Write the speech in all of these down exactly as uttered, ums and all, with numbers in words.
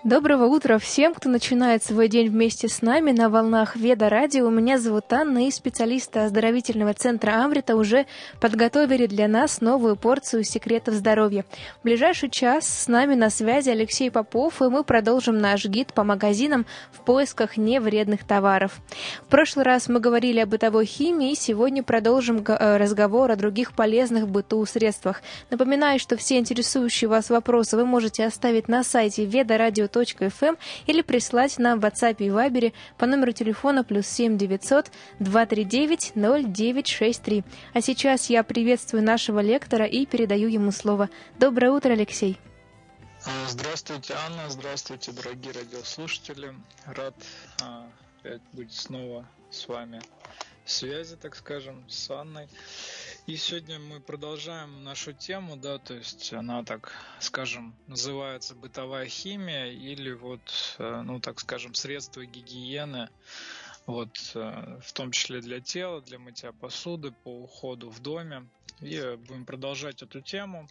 Доброго утра всем, кто начинает свой день вместе с нами на волнах Веда Радио. Меня зовут Анна, и специалисты оздоровительного центра Амрита уже подготовили для нас новую порцию секретов здоровья. В ближайший час с нами на связи Алексей Попов, и мы продолжим наш гид по магазинам в поисках невредных товаров. В прошлый раз мы говорили о бытовой химии, и сегодня продолжим разговор о других полезных в быту средствах. Напоминаю, что все интересующие вас вопросы вы можете оставить на сайте ведарадио точка эф эм или прислать нам в WhatsApp и Viber по номеру телефона плюс семь девятьсот два три девять ноль девять шесть три. А сейчас я приветствую нашего лектора и передаю ему слово. Доброе утро, Алексей. Здравствуйте, Анна, здравствуйте, дорогие радиослушатели. Рад а, опять быть снова с вами в связи, так скажем, с Анной. И сегодня мы продолжаем нашу тему, да, то есть она, так скажем, называется бытовая химия или вот, ну, так скажем, средства гигиены, вот, в том числе для тела, для мытья посуды, по уходу в доме. И будем продолжать эту тему.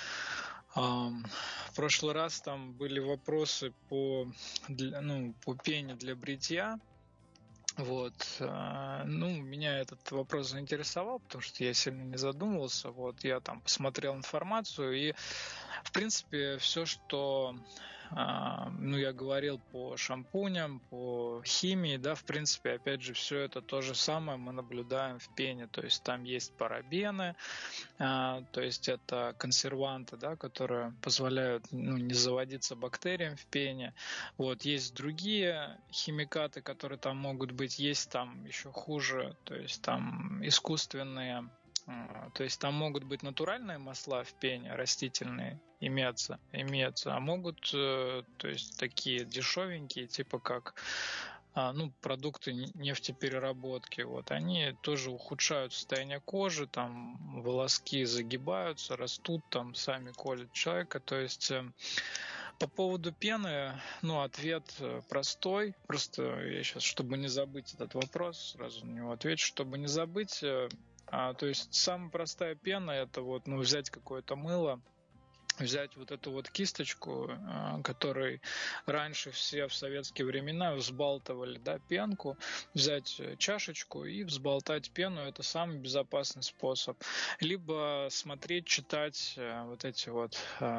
В прошлый раз там были вопросы по, ну, по пене для бритья. Вот, ну, меня этот вопрос заинтересовал, потому что я сильно не задумывался. Вот, я там посмотрел информацию, и, в принципе, все, что, ну, я говорил по шампуням, по химии, да, в принципе, опять же, все это то же самое мы наблюдаем в пене. То есть там есть парабены, то есть это консерванты, да, которые позволяют, ну, не заводиться бактериям в пене. Вот, есть другие химикаты, которые там могут быть, есть там еще хуже, то есть там искусственные, то есть там могут быть натуральные масла в пене, растительные, имеются, имеются, а могут, то есть такие дешевенькие, типа как, ну, продукты нефтепереработки, вот, они тоже ухудшают состояние кожи, там волоски загибаются, растут, там сами колят человека, то есть по поводу пены, ну, ответ простой, просто я сейчас, чтобы не забыть этот вопрос, сразу на него отвечу, чтобы не забыть, а, то есть самая простая пена, это вот, ну, взять какое-то мыло, взять вот эту вот кисточку, которой раньше все в советские времена взбалтывали, да, пенку, взять чашечку и взболтать пену, это самый безопасный способ. Либо смотреть, читать вот эти вот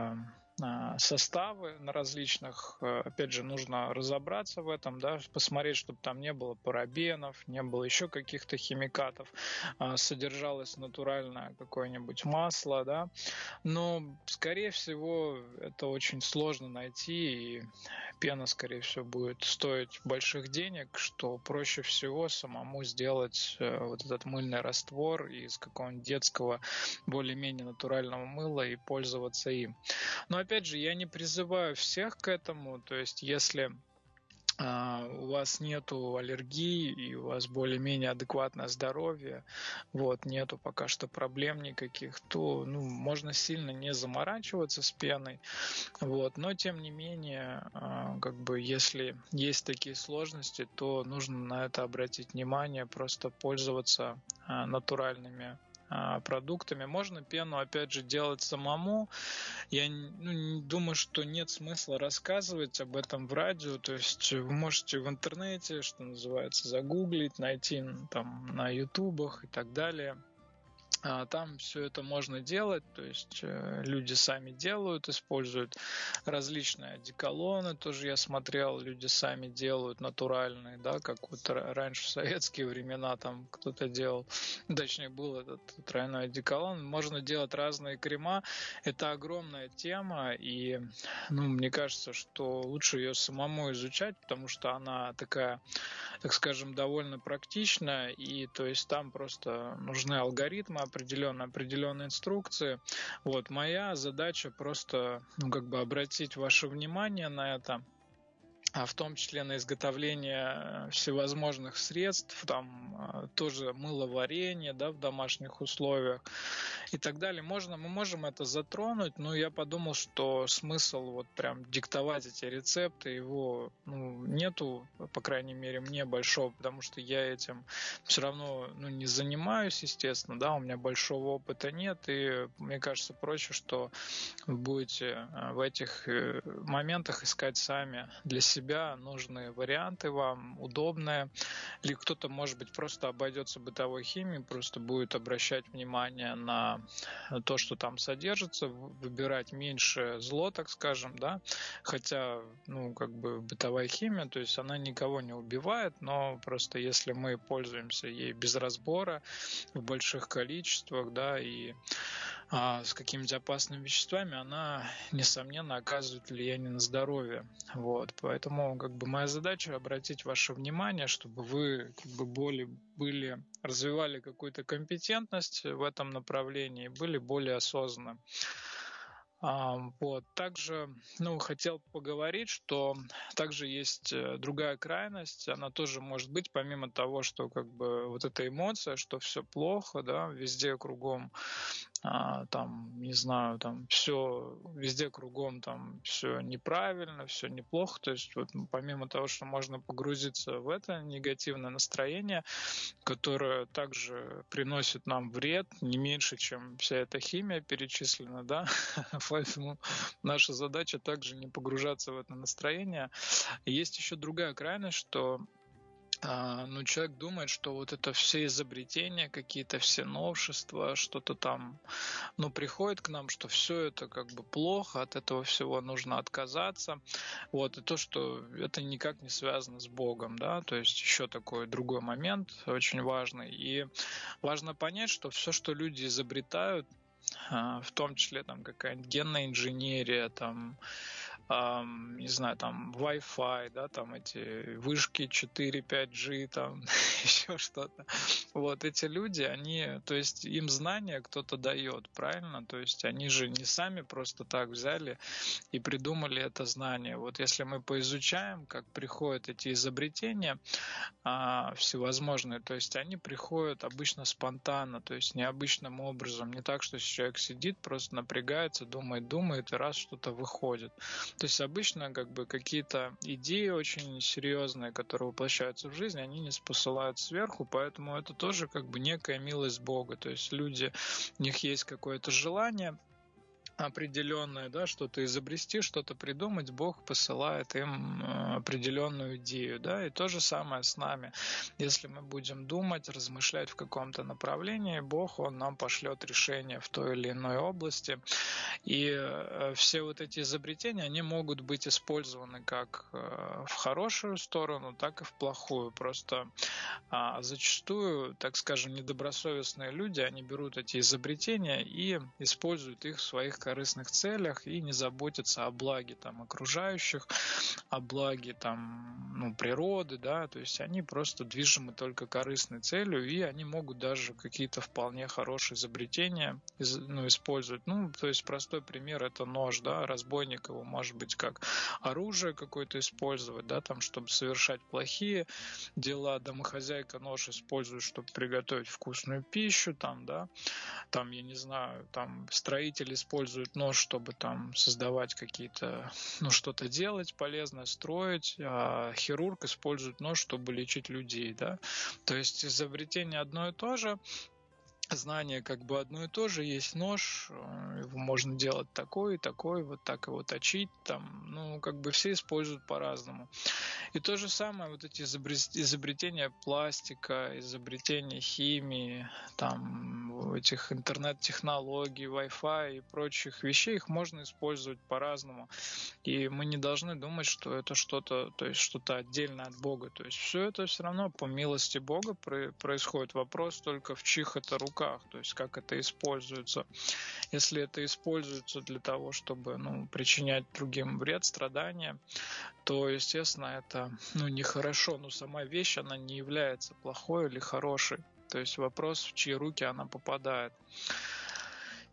составы на различных, опять же, нужно разобраться в этом, да, посмотреть, чтобы там не было парабенов, не было еще каких-то химикатов, содержалось натуральное какое-нибудь масло, да, но, скорее всего, это очень сложно найти, и пена, скорее всего, будет стоить больших денег, что проще всего самому сделать вот этот мыльный раствор из какого-нибудь детского более-менее натурального мыла и пользоваться им. Но опять же, я не призываю всех к этому, то есть если у вас нету аллергии и у вас более-менее адекватное здоровье, вот, нету пока что проблем никаких, то, ну, можно сильно не заморачиваться с пеной, вот, но тем не менее, как бы, если есть такие сложности, то нужно на это обратить внимание, просто пользоваться натуральными продуктами. Можно пену, опять же, делать самому. Я, ну, думаю, что нет смысла рассказывать об этом в радио. То есть вы можете в интернете, что называется, загуглить, найти там на ютубах и так далее. Там все это можно делать, то есть люди сами делают, используют различные одеколоны, тоже я смотрел, люди сами делают натуральные, да, как вот раньше в советские времена там кто-то делал, точнее был этот тройной одеколон. Можно делать разные крема, это огромная тема, и, ну, мне кажется, что лучше ее самому изучать, потому что она такая, так скажем, довольно практичная, и то есть там просто нужны алгоритмы определенные, определенные инструкции. Вот, моя задача просто, ну, как бы обратить ваше внимание на это, в том числе на изготовление всевозможных средств, там тоже мыловарение, да, в домашних условиях и так далее. Можно, мы можем это затронуть, но я подумал, что смысл вот прям диктовать эти рецепты, его ну, нету, по крайней мере, мне большого, потому что я этим все равно ну, не занимаюсь, естественно, да, у меня большого опыта нет, и мне кажется проще, что вы будете в этих моментах искать сами для себя себя нужные варианты вам, удобные. Или кто-то, может быть, просто обойдется бытовой химией, просто будет обращать внимание на то, что там содержится, выбирать меньше зло, так скажем, да, хотя, ну, как бы бытовая химия, то есть она никого не убивает, но просто если мы пользуемся ей без разбора, в больших количествах, да, и а, с какими-то опасными веществами, она, несомненно, оказывает влияние на здоровье. Вот. Поэтому как бы моя задача обратить ваше внимание, чтобы вы как бы более были, развивали какую-то компетентность в этом направлении, были более осознанны. А, вот. Также ну, хотел поговорить, что также есть другая крайность, она тоже может быть, помимо того, что как бы вот эта эмоция, что все плохо, да, везде кругом а, там, не знаю, там все, везде кругом там все неправильно, все неплохо, то есть вот помимо того, что можно погрузиться в это негативное настроение, которое также приносит нам вред, не меньше, чем вся эта химия перечислена, да, поэтому наша задача также не погружаться в это настроение. Есть еще другая крайность, что ну, человек думает, что вот это все изобретения, какие-то все новшества, что-то там, ну, приходит к нам, что все это как бы плохо, от этого всего нужно отказаться. Вот, и то, что это никак не связано с Богом, да, то есть еще такой другой момент очень важный. И важно понять, что все, что люди изобретают, в том числе там какая-нибудь генная инженерия, там, эм, не знаю, там Wi-Fi, да, там эти вышки четыре пять джи, там еще что-то. Вот эти люди, они, то есть им знания кто-то дает, правильно? То есть они же не сами просто так взяли и придумали это знание. Вот если мы поизучаем, как приходят эти изобретения а, всевозможные, то есть они приходят обычно спонтанно, то есть необычным образом, не так, что человек сидит, просто напрягается, думает, думает, и раз что-то выходит. То есть обычно как бы какие-то идеи очень серьезные, которые воплощаются в жизнь, они не спосылают сверху, поэтому это тоже как бы некая милость Бога. То есть люди, у них есть какое-то желание определенное, да, что-то изобрести, что-то придумать, Бог посылает им определенную идею, да, и то же самое с нами. Если мы будем думать, размышлять в каком-то направлении, Бог, Он нам пошлет решение в той или иной области, и все вот эти изобретения, они могут быть использованы как в хорошую сторону, так и в плохую. Просто зачастую, так скажем, недобросовестные люди, они берут эти изобретения и используют их в своих корыстных целях и не заботятся о благе там окружающих, о благе там, ну, природы, да, то есть они просто движимы только корыстной целью, и они могут даже какие-то вполне хорошие изобретения ну, использовать. Ну, то есть простой пример — это нож, да, разбойник его может быть как оружие какое-то использовать, да, там, чтобы совершать плохие дела, домохозяйка нож использует, чтобы приготовить вкусную пищу, там, да, там, я не знаю, там строитель использует нож, чтобы там создавать какие-то, ну, что-то делать полезное, строить, а хирург использует нож, чтобы лечить людей, да. То есть изобретение одно и то же, знание как бы одно и то же, есть нож, его можно делать такой, такой, вот так его точить, там, ну, как бы все используют по-разному. И то же самое, вот эти изобретения пластика, изобретения химии, там, этих интернет-технологий, Wi-Fi и прочих вещей, их можно использовать по-разному. И мы не должны думать, что это что-то, то есть что-то отдельное от Бога. То есть все это все равно по милости Бога происходит. Вопрос только в чьих это руках, то есть как это используется. Если это используется для того, чтобы ну, причинять другим вред, страдания, то, естественно, это ну, нехорошо. Но сама вещь, она не является плохой или хорошей. То есть вопрос, в чьи руки она попадает.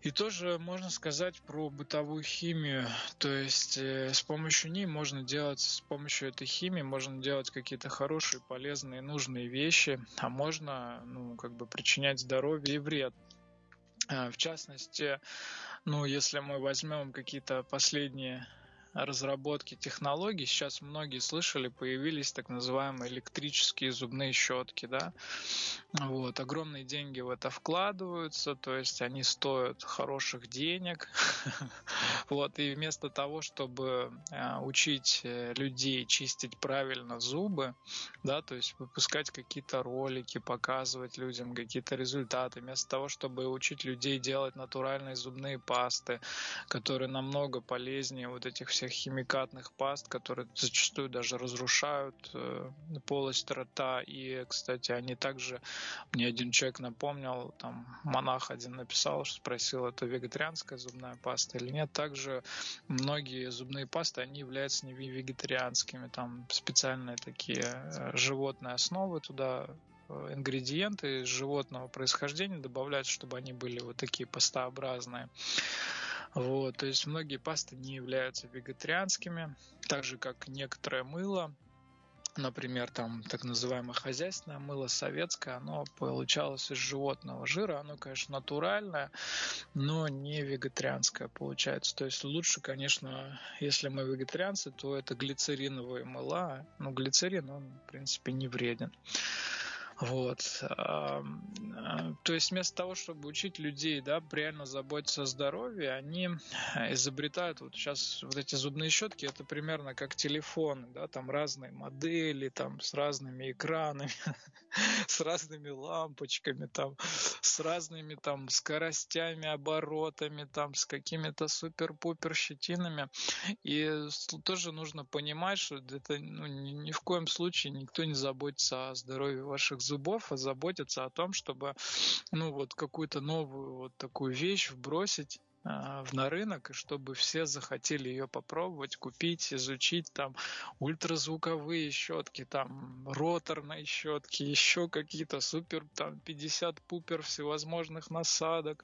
И тоже можно сказать про бытовую химию, то есть э, с помощью ней можно делать, с помощью этой химии можно делать какие-то хорошие, полезные, нужные вещи, а можно, ну, как бы причинять здоровье и вред. Э, В частности, ну, если мы возьмем какие-то последние разработки технологий, сейчас многие слышали, появились так называемые электрические зубные щетки, да, вот, огромные деньги в это вкладываются, то есть они стоят хороших денег, вот, и вместо того, чтобы э, учить э, людей чистить правильно зубы, да, то есть выпускать какие-то ролики, показывать людям какие-то результаты, вместо того, чтобы учить людей делать натуральные зубные пасты, которые намного полезнее вот этих всех химикатных паст, которые зачастую даже разрушают э, полость рта. И, кстати, они также, мне один человек напомнил, там монах один написал, что спросил, это вегетарианская зубная паста или нет. Также многие зубные пасты, они являются не вегетарианскими, там специальные такие э, животные основы туда, э, ингредиенты животного происхождения добавляются, чтобы они были вот такие пастообразные. Вот, то есть многие пасты не являются вегетарианскими, так же как некоторое мыло, например, там так называемое хозяйственное мыло советское, оно получалось из животного жира, оно, конечно, натуральное, но не вегетарианское получается. То есть лучше, конечно, если мы вегетарианцы, то это глицериновые мыла, но глицерин, он, в принципе, не вреден. Вот. То есть вместо того, чтобы учить людей, да, реально заботиться о здоровье, они изобретают вот сейчас вот эти зубные щетки, это примерно как телефоны, да, там разные модели, там с разными экранами, с разными лампочками, там, с разными там скоростями, оборотами, там, с какими-то супер-пупер щетинами. И тоже нужно понимать, что это, ну, ни, ни в коем случае никто не заботится о здоровье ваших зубов, а заботиться о том, чтобы, ну, вот какую-то новую вот такую вещь вбросить э, в на рынок, и чтобы все захотели ее попробовать, купить, изучить, там ультразвуковые щетки, там роторные щетки, еще какие-то супер, там пятьдесят пупер всевозможных насадок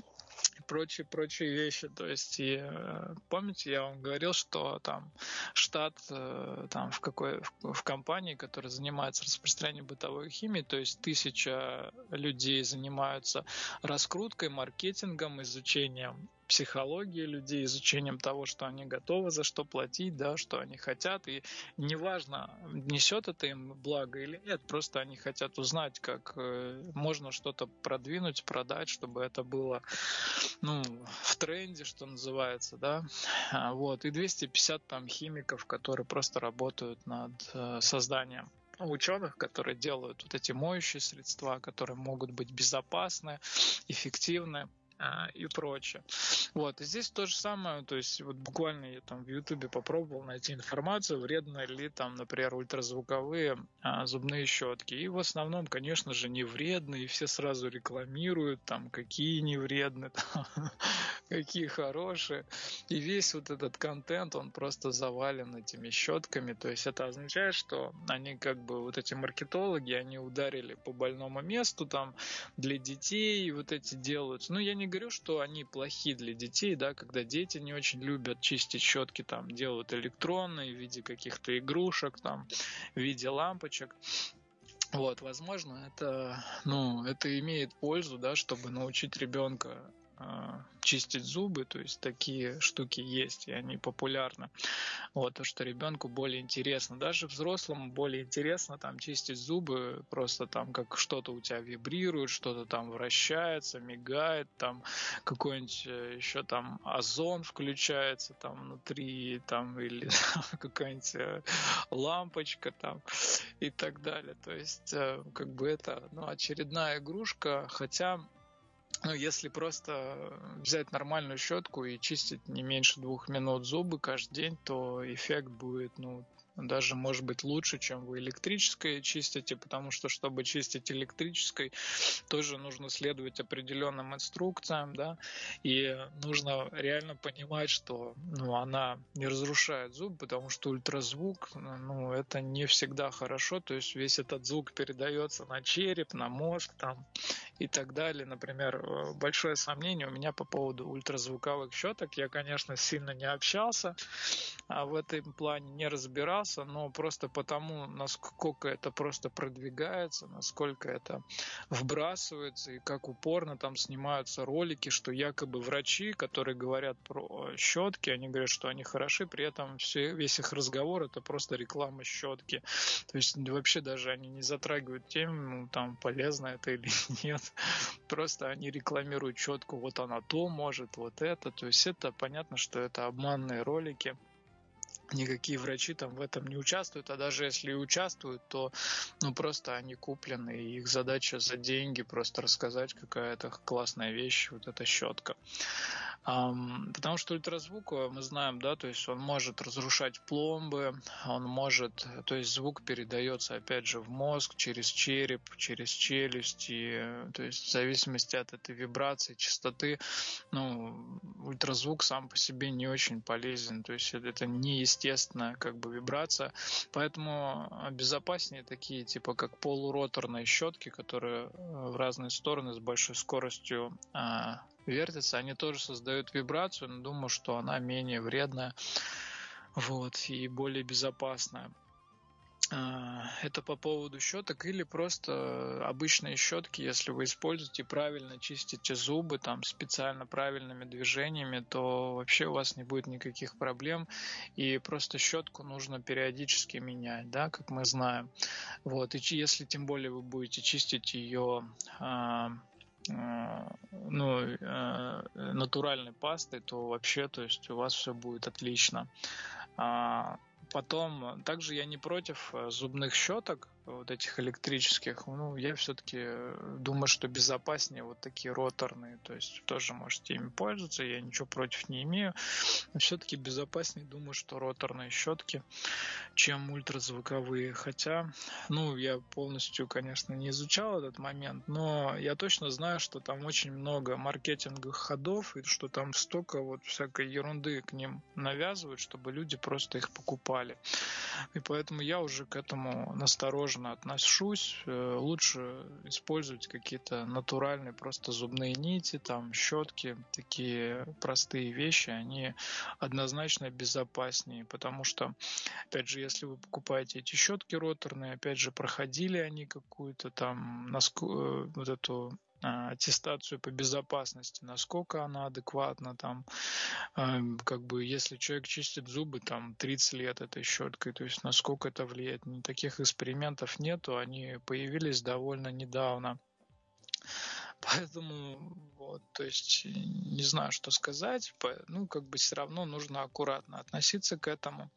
и прочие-прочие вещи. То есть, и, э, помните, я вам говорил, что там штат э, там в какой в, в компании, которая занимается распространением бытовой химии, то есть тысяча людей занимаются раскруткой, маркетингом, изучением психологии людей, изучением того, что они готовы за что платить, да, что они хотят, и неважно, несет это им благо или нет, просто они хотят узнать, как э, можно что-то продвинуть, продать, чтобы это было, ну, в тренде, что называется, да, а, вот, и двести пятьдесят там химиков, которые просто работают над э, созданием ученых, которые делают вот эти моющие средства, которые могут быть безопасны, эффективны и прочее. Вот, и здесь то же самое, то есть вот буквально я там в Ютубе попробовал найти информацию, вредны ли там, например, ультразвуковые а, зубные щетки. И в основном, конечно же, не вредны, и все сразу рекламируют, там, какие не вредны, там, какие хорошие. И весь вот этот контент, он просто завален этими щетками. То есть это означает, что они как бы, вот эти маркетологи, они ударили по больному месту, там, для детей вот эти делают. Ну, я не говорю, что они плохие для детей, да, когда дети не очень любят чистить щетки, там, делают электронные в виде каких-то игрушек, там, в виде лампочек. Вот, возможно, это, ну, это имеет пользу, да, чтобы научить ребенка чистить зубы, то есть такие штуки есть, и они популярны. Вот, то, что ребенку более интересно. Даже взрослому более интересно там чистить зубы, просто там как что-то у тебя вибрирует, что-то там вращается, мигает, там какой-нибудь еще там озон включается там внутри, там, или какая-нибудь лампочка там и так далее. То есть как бы это, ну, очередная игрушка, хотя, ну, если просто взять нормальную щетку и чистить не меньше двух минут зубы каждый день, то эффект будет, ну, даже, может быть, лучше, чем вы электрической чистите, потому что, чтобы чистить электрической, тоже нужно следовать определенным инструкциям, да, и нужно реально понимать, что, ну, она не разрушает зуб, потому что ультразвук, ну, это не всегда хорошо, то есть весь этот звук передается на череп, на мозг, там, и так далее. Например, большое сомнение у меня по поводу ультразвуковых щеток. Я, конечно, сильно не общался, а в этом плане не разбирался, но просто потому, насколько это просто продвигается, насколько это вбрасывается и как упорно там снимаются ролики, что якобы врачи, которые говорят про щетки, они говорят, что они хороши, при этом все, весь их разговор это просто реклама щетки. То есть вообще даже они не затрагивают тему, там полезно это или нет. Просто они рекламируют щетку, вот она то может, вот это. То есть это понятно, что это обманные ролики. Никакие врачи там в этом не участвуют, а даже если и участвуют, то ну просто они куплены, и их задача за деньги просто рассказать, какая это классная вещь, вот эта щетка. Um, потому что ультразвук, мы знаем, да, то есть он может разрушать пломбы, он может, то есть звук передается опять же в мозг через череп, через челюсть, и, то есть в зависимости от этой вибрации, частоты, ну, ультразвук сам по себе не очень полезен, то есть это неестественная как бы вибрация, поэтому безопаснее такие типа как полуроторные щетки, которые в разные стороны с большой скоростью а, вертятся, они тоже создают вибрацию, но думаю, что она менее вредная, вот, и более безопасная. Это по поводу щеток, или просто обычные щетки, если вы используете правильно, чистите зубы там специально правильными движениями, то вообще у вас не будет никаких проблем, и просто щетку нужно периодически менять, да, как мы знаем. Вот, и если тем более вы будете чистить ее ну, натуральной пастой, то вообще, то есть у вас все будет отлично. Потом, также я не против зубных щеток, вот этих электрических. Ну, я все-таки думаю, что безопаснее вот такие роторные. То есть тоже можете ими пользоваться, я ничего против не имею. Но все-таки безопаснее, думаю, что роторные щетки, чем ультразвуковые. Хотя, ну, я полностью, конечно, не изучал этот момент, но я точно знаю, что там очень много маркетинговых ходов, и что там столько вот всякой ерунды к ним навязывают, чтобы люди просто их покупали. И поэтому я уже к этому настороженно отношусь. Лучше использовать какие-то натуральные просто зубные нити, там щетки, такие простые вещи, они однозначно безопаснее, потому что, опять же, если вы покупаете эти щетки роторные, опять же, проходили они какую-то там наску... вот эту аттестацию по безопасности, насколько она адекватна, там, как бы, если человек чистит зубы там тридцать лет этой щеткой, то есть насколько это влияет. Таких экспериментов нету, они появились довольно недавно. Поэтому, вот, то есть, не знаю, что сказать, ну, как бы все равно нужно аккуратно относиться к этому.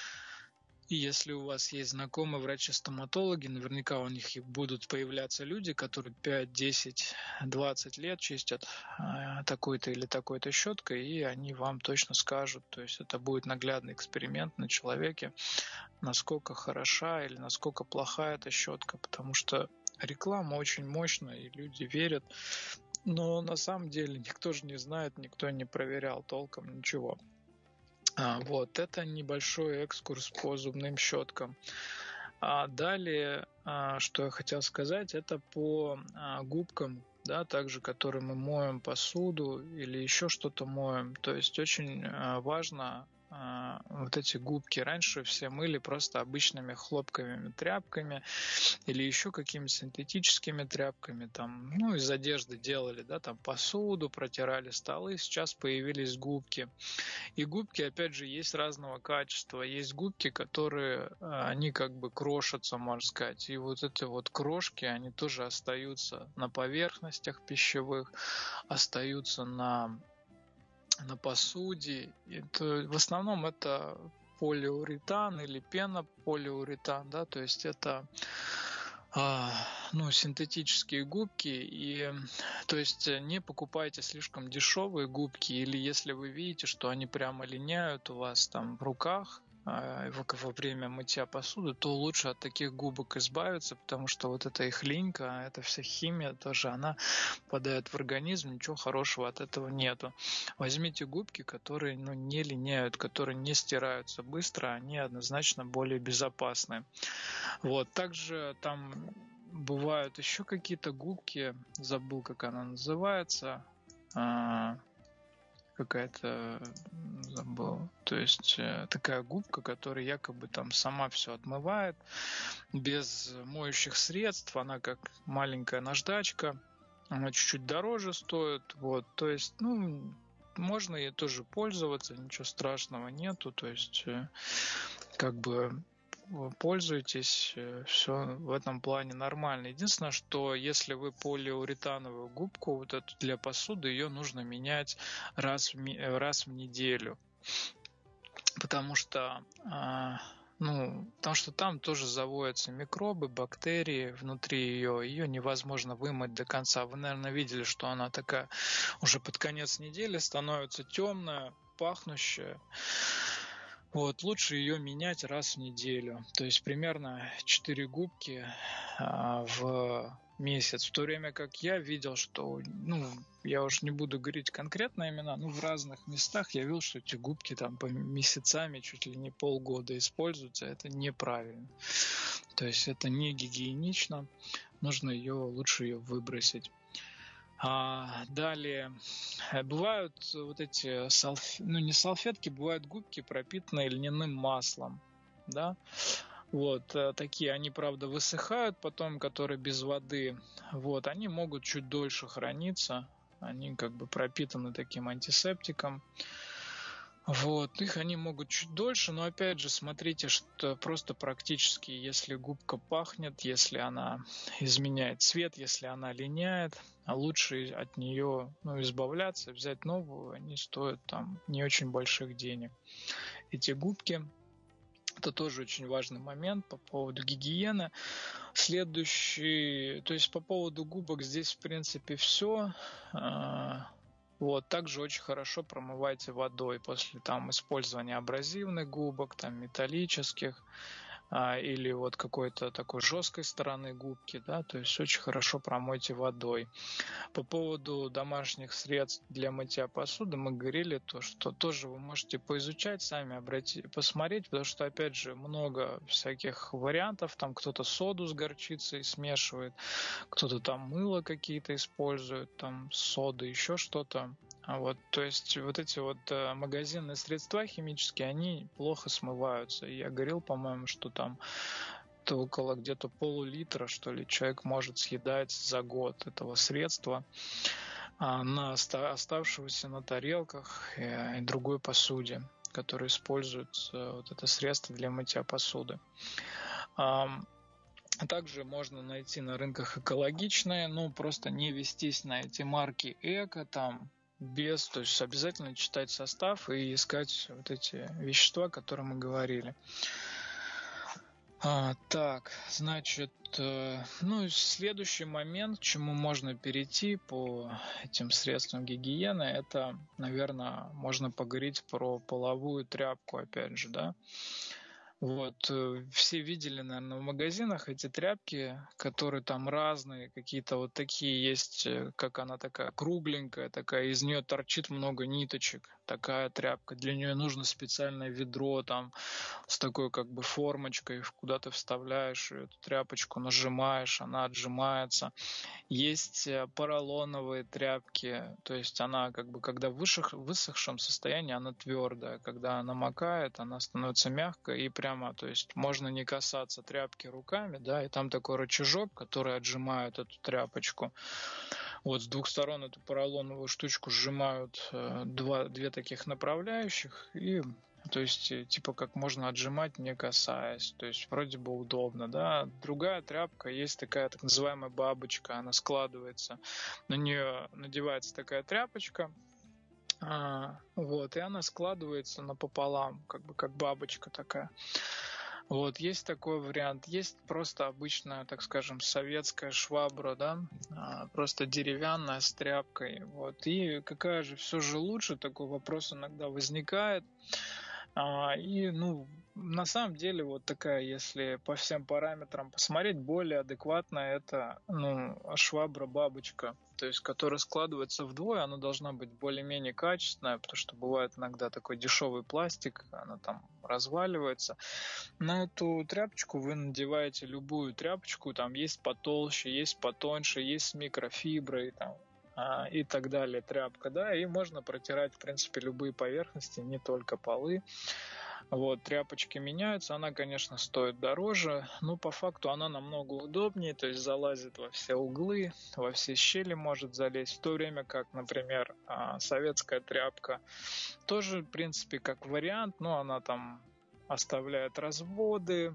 И если у вас есть знакомые врачи-стоматологи, наверняка у них будут появляться люди, которые пять, десять, двадцать лет чистят такой-то или такой-то щеткой, и они вам точно скажут, то есть это будет наглядный эксперимент на человеке, насколько хороша или насколько плоха эта щетка, потому что реклама очень мощная, и люди верят, но на самом деле никто же не знает, никто не проверял толком ничего. А, вот, это небольшой экскурс по зубным щеткам. А далее, а, что я хотел сказать, это по а, губкам, да, также, которые мы моем посуду или еще что-то моем. То есть очень а, важно а, вот эти губки. Раньше все мыли просто обычными хлопковыми тряпками или еще какими-то синтетическими тряпками, там, ну, из одежды делали, да, там, посуду, протирали столы. Сейчас появились губки. И губки, опять же, есть разного качества. Есть губки, которые, они как бы крошатся, можно сказать. И вот эти вот крошки, они тоже остаются на поверхностях пищевых, остаются на, на посуде. Это, в основном это полиуретан или пенополиуретан, да, то есть это ну, синтетические губки, и то есть не покупайте слишком дешевые губки, или если вы видите, что они прямо линяют у вас там в руках во время мытья посуды, то лучше от таких губок избавиться, потому что вот эта их линька, эта вся химия тоже, она попадает в организм, ничего хорошего от этого нету. Возьмите губки, которые ну, не линяют, которые не стираются быстро, они однозначно более безопасны. Вот. Также там бывают еще какие-то губки, забыл, как она называется, а, какая-то, забыл, то есть э, такая губка, которая якобы там сама все отмывает, без моющих средств, она как маленькая наждачка, она чуть-чуть дороже стоит, вот, то есть, ну, можно ей тоже пользоваться, ничего страшного нету, то есть, э, как бы пользуйтесь, все в этом плане нормально. Единственное, что если вы полиуретановую губку вот эту для посуды, ее нужно менять раз в, раз в неделю, потому что ну, потому что там тоже заводятся микробы, бактерии внутри ее, ее невозможно вымыть до конца. Вы, наверное, видели, что она такая уже под конец недели становится темная, пахнущая. Вот, лучше ее менять раз в неделю. То есть примерно четыре губки а, в месяц. В то время как я видел, что, ну, я уж не буду говорить конкретно имена, но в разных местах я видел, что эти губки там по месяцами, чуть ли не полгода используются. Это неправильно. То есть это не гигиенично. Нужно ее, лучше ее выбросить. А далее бывают вот эти салфетки, ну не салфетки, бывают губки, пропитанные льняным маслом, да, вот такие, они, правда, высыхают потом, которые без воды, вот, они могут чуть дольше храниться, они как бы пропитаны таким антисептиком. Вот, их они могут чуть дольше, но опять же смотрите, что просто практически, если губка пахнет, если она изменяет цвет, если она линяет, лучше от нее, ну, избавляться, взять новую, они стоят там не очень больших денег. Эти губки, это тоже очень важный момент по поводу гигиены. Следующий, то есть по поводу губок здесь в принципе все. Вот, также очень хорошо промывайте водой после там использования абразивных губок, там металлических, а, или вот какой-то такой жесткой стороны губки, да, то есть очень хорошо промойте водой. По поводу домашних средств для мытья посуды мы говорили, то, что тоже вы можете поизучать, сами обрати, посмотреть, потому что, опять же, много всяких вариантов, там кто-то соду с горчицей смешивает, кто-то там мыло какие-то использует, там соды, еще что-то. Вот, то есть вот эти вот э, магазинные средства химические, они плохо смываются. И я говорил, по-моему, что там то около где-то полулитра, что ли, человек может съедать за год этого средства, а, на оста- оставшегося на тарелках и, и другой посуде, которые используют э, вот это средство для мытья посуды. А, также можно найти на рынках экологичные, ну просто не вестись на эти марки эко, там без, то есть обязательно читать состав и искать вот эти вещества, о которых мы говорили. А, так, значит, э, ну и следующий момент, к чему можно перейти по этим средствам гигиены, это, наверное, можно поговорить про половую тряпку, опять же, да. Вот, все видели, наверное, в магазинах эти тряпки, которые там разные, какие-то вот такие есть, как она такая кругленькая, такая, из нее торчит много ниточек, такая тряпка. Для нее нужно специальное ведро там с такой как бы формочкой, куда ты вставляешь эту тряпочку, нажимаешь, она отжимается. Есть поролоновые тряпки, то есть она как бы, когда в высох, высохшем состоянии, она твердая, когда она намокает, она становится мягкой и прям Прямо, то есть можно не касаться тряпки руками, да, и там такой рычажок, который отжимает эту тряпочку. Вот с двух сторон эту поролоновую штучку сжимают э, два, две таких направляющих, и то есть типа как можно отжимать, не касаясь, то есть вроде бы удобно, да. Другая тряпка, есть такая так называемая бабочка, она складывается, на нее надевается такая тряпочка, А, вот, и она складывается напополам, как бы как бабочка такая. Вот, есть такой вариант. Есть просто обычная, так скажем, советская швабра, да, а, просто деревянная с тряпкой. Вот, и какая же все же лучше, такой вопрос иногда возникает. А, и, ну, на самом деле, вот такая, если по всем параметрам посмотреть, более адекватная это, ну, швабра-бабочка, то есть, которая складывается вдвое, она должна быть более-менее качественная, потому что бывает иногда такой дешевый пластик, она там разваливается. На эту тряпочку вы надеваете любую тряпочку, там есть потолще, есть потоньше, есть с микрофиброй, там, а, и так далее, тряпка, да, и можно протирать, в принципе, любые поверхности, не только полы. Вот, тряпочки меняются, она, конечно, стоит дороже, но по факту она намного удобнее, то есть залазит во все углы, во все щели может залезть, в то время как, например, советская тряпка тоже, в принципе, как вариант, но она там оставляет разводы,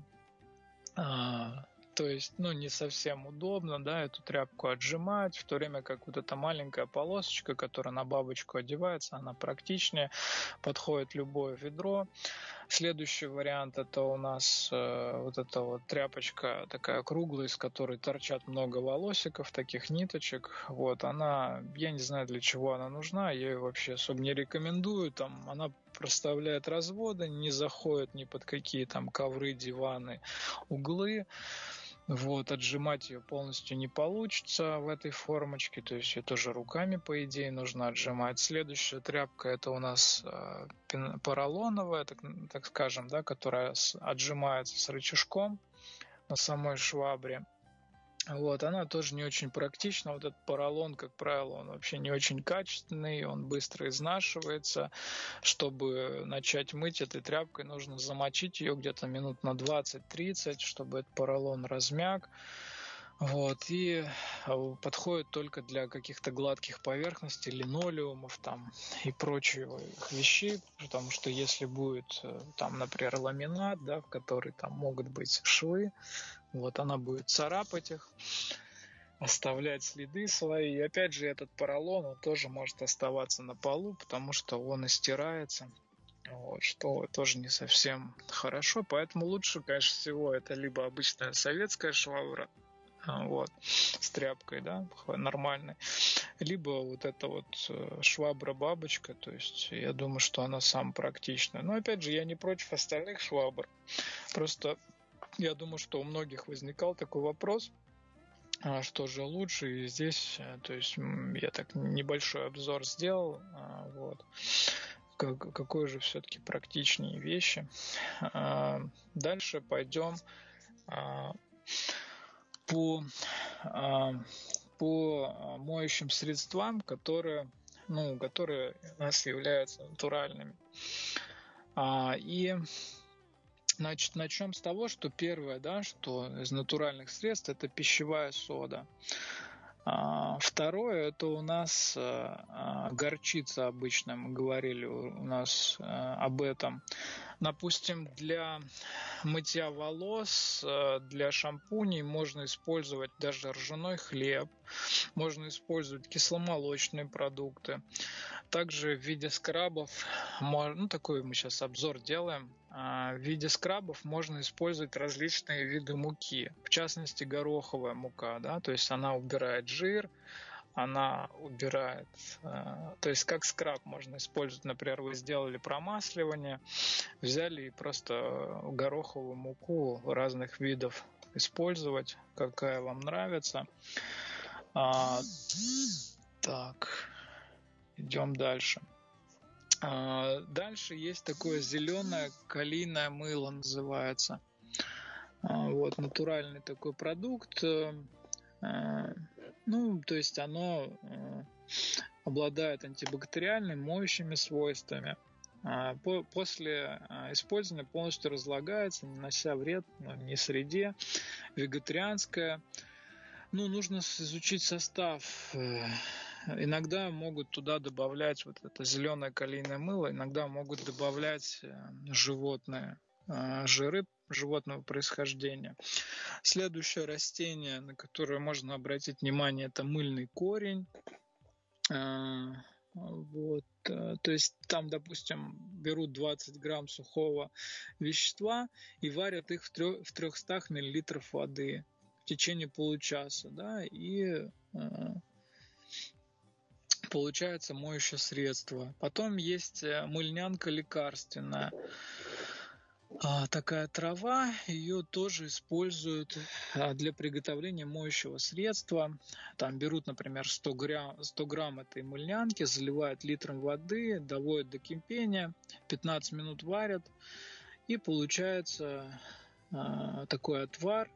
то есть, ну, не совсем удобно, да, эту тряпку отжимать, в то время как вот эта маленькая полосочка, которая на бабочку одевается, она практичнее, подходит любое ведро. Следующий вариант — это у нас э, вот эта вот тряпочка такая круглая, из которой торчат много волосиков, таких ниточек. Вот, она, я не знаю, для чего она нужна, я ее вообще особо не рекомендую, там, она проставляет разводы, не заходит ни под какие там ковры, диваны, углы. Вот, отжимать ее полностью не получится в этой формочке, то есть ее тоже руками, по идее, нужно отжимать. Следующая тряпка — это у нас э, поролоновая, так, так скажем, да, которая с, отжимается с рычажком на самой швабре. Вот, она тоже не очень практична. Вот этот поролон, как правило, он вообще не очень качественный, он быстро изнашивается. Чтобы начать мыть этой тряпкой, нужно замочить ее где-то минут на двадцать-тридцать, чтобы этот поролон размяк. Вот, и подходит только для каких-то гладких поверхностей, линолеумов там и прочих вещей, потому что если будет там, например, ламинат, да, в который там могут быть швы, вот она будет царапать их, оставлять следы свои. И опять же, этот поролон, он тоже может оставаться на полу, потому что он и стирается. Вот, что тоже не совсем хорошо. Поэтому лучше, конечно, всего это либо обычная советская швабра, вот, с тряпкой, да, нормальной, либо вот эта вот швабра-бабочка, то есть я думаю, что она самая практичная. Но опять же, я не против остальных швабр, просто я думаю, что у многих возникал такой вопрос, что же лучше, и здесь, то есть я так небольшой обзор сделал, вот, какой же все-таки практичнее вещи. Дальше пойдем по, по моющим средствам, которые, ну, которые у нас являются натуральными. И значит, начнем с того, что первое, да, что из натуральных средств — это пищевая сода. Второе — это у нас горчица обычная, мы говорили у нас об этом. Допустим, для мытья волос, для шампуней можно использовать даже ржаной хлеб, можно использовать кисломолочные продукты. Также в виде скрабов, ну такой мы сейчас обзор делаем, в виде скрабов можно использовать различные виды муки, в частности гороховая мука, да, то есть она убирает жир, она убирает, то есть как скраб можно использовать, например, вы сделали промасливание, взяли и просто гороховую муку разных видов использовать, какая вам нравится. А, так, идем дальше. А, дальше есть такое зеленое калийное мыло, называется. А, вот, натуральный такой продукт. А, ну, то есть оно а, обладает антибактериальными, моющими свойствами. А, по, после а, использования полностью разлагается, не нанося вред ну, ни среде. Вегетарианское. Ну, нужно изучить состав. Иногда могут туда добавлять вот это зеленое калийное мыло, иногда могут добавлять животные жиры животного происхождения. Следующее растение, на которое можно обратить внимание, это мыльный корень. Вот. То есть там, допустим, берут двадцать грамм сухого вещества и варят их в триста миллилитров воды в течение получаса, да, и получается моющее средство. Потом есть мыльнянка лекарственная. Такая трава, ее тоже используют для приготовления моющего средства. Там берут, например, сто грамм, сто грамм этой мыльнянки, заливают литром воды, доводят до кипения, пятнадцать минут варят, и получается такой отвар.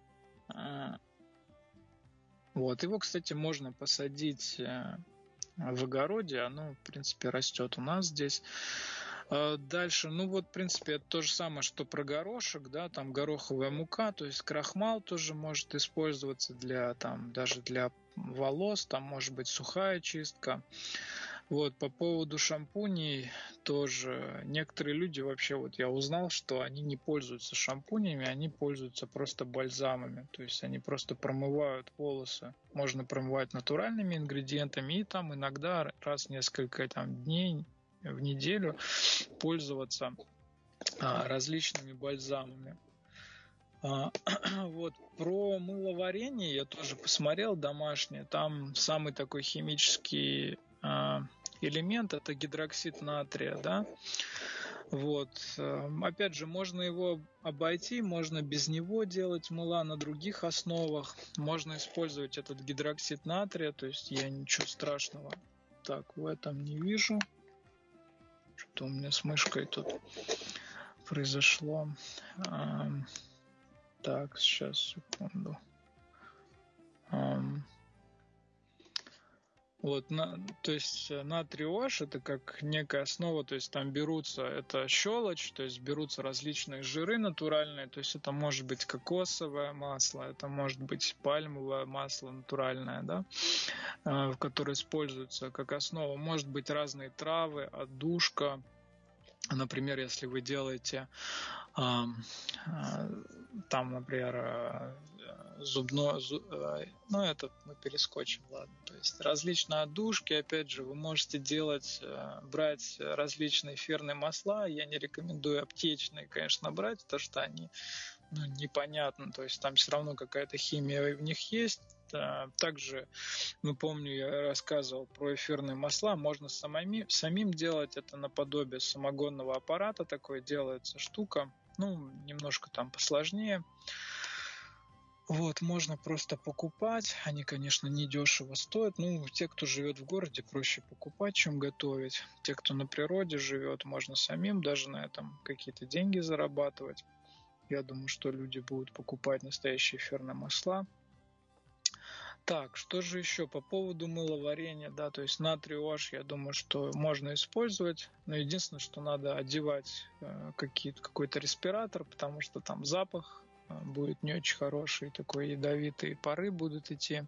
Вот. Его, кстати, можно посадить в огороде, оно, в принципе, растет у нас здесь. Дальше, ну вот, в принципе, это то же самое, что про горошек, да, там гороховая мука, то есть крахмал тоже может использоваться для, там, даже для волос, там может быть сухая чистка. Вот, по поводу шампуней тоже некоторые люди вообще, вот я узнал, что они не пользуются шампунями, они пользуются просто бальзамами, то есть они просто промывают волосы. Можно промывать натуральными ингредиентами и там иногда раз в несколько там, дней, в неделю пользоваться а, различными бальзамами. А, вот про мыловарение я тоже посмотрел домашнее. Там самый такой химический а, элемент — это гидроксид натрия, да. Вот. Опять же, можно его обойти, можно без него делать мыла на других основах. Можно использовать этот гидроксид натрия, то есть я ничего страшного так в этом не вижу. Что у меня с мышкой тут произошло. А, так, сейчас, секунду. А, вот, на, то есть натрий OH это как некая основа, то есть там берутся, это щелочь, то есть берутся различные жиры натуральные, то есть это может быть кокосовое масло, это может быть пальмовое масло натуральное, да, в которое используется как основа, может быть разные травы, отдушка. Например, если вы делаете э, э, там, например, зубное, зуб, э, ну это мы перескочим, ладно. То есть различные отдушки, опять же, вы можете делать, э, брать различные эфирные масла. Я не рекомендую аптечные, конечно, брать, потому что они ну, непонятны. То есть там все равно какая-то химия в них есть. Также, ну, помню, я рассказывал про эфирные масла. Можно самими, самим делать это наподобие самогонного аппарата. Такое делается штука. Ну, немножко там посложнее. Вот, можно просто покупать. Они, конечно, недешево стоят. Ну, те, кто живет в городе, проще покупать, чем готовить. Те, кто на природе живет, можно самим даже на этом какие-то деньги зарабатывать. Я думаю, что люди будут покупать настоящие эфирные масла. Так, что же еще по поводу мыловарения, да, то есть натрий OH, я думаю, что можно использовать, но единственное, что надо одевать э, какой-то респиратор, потому что там запах э, будет не очень хороший, такой ядовитые пары будут идти,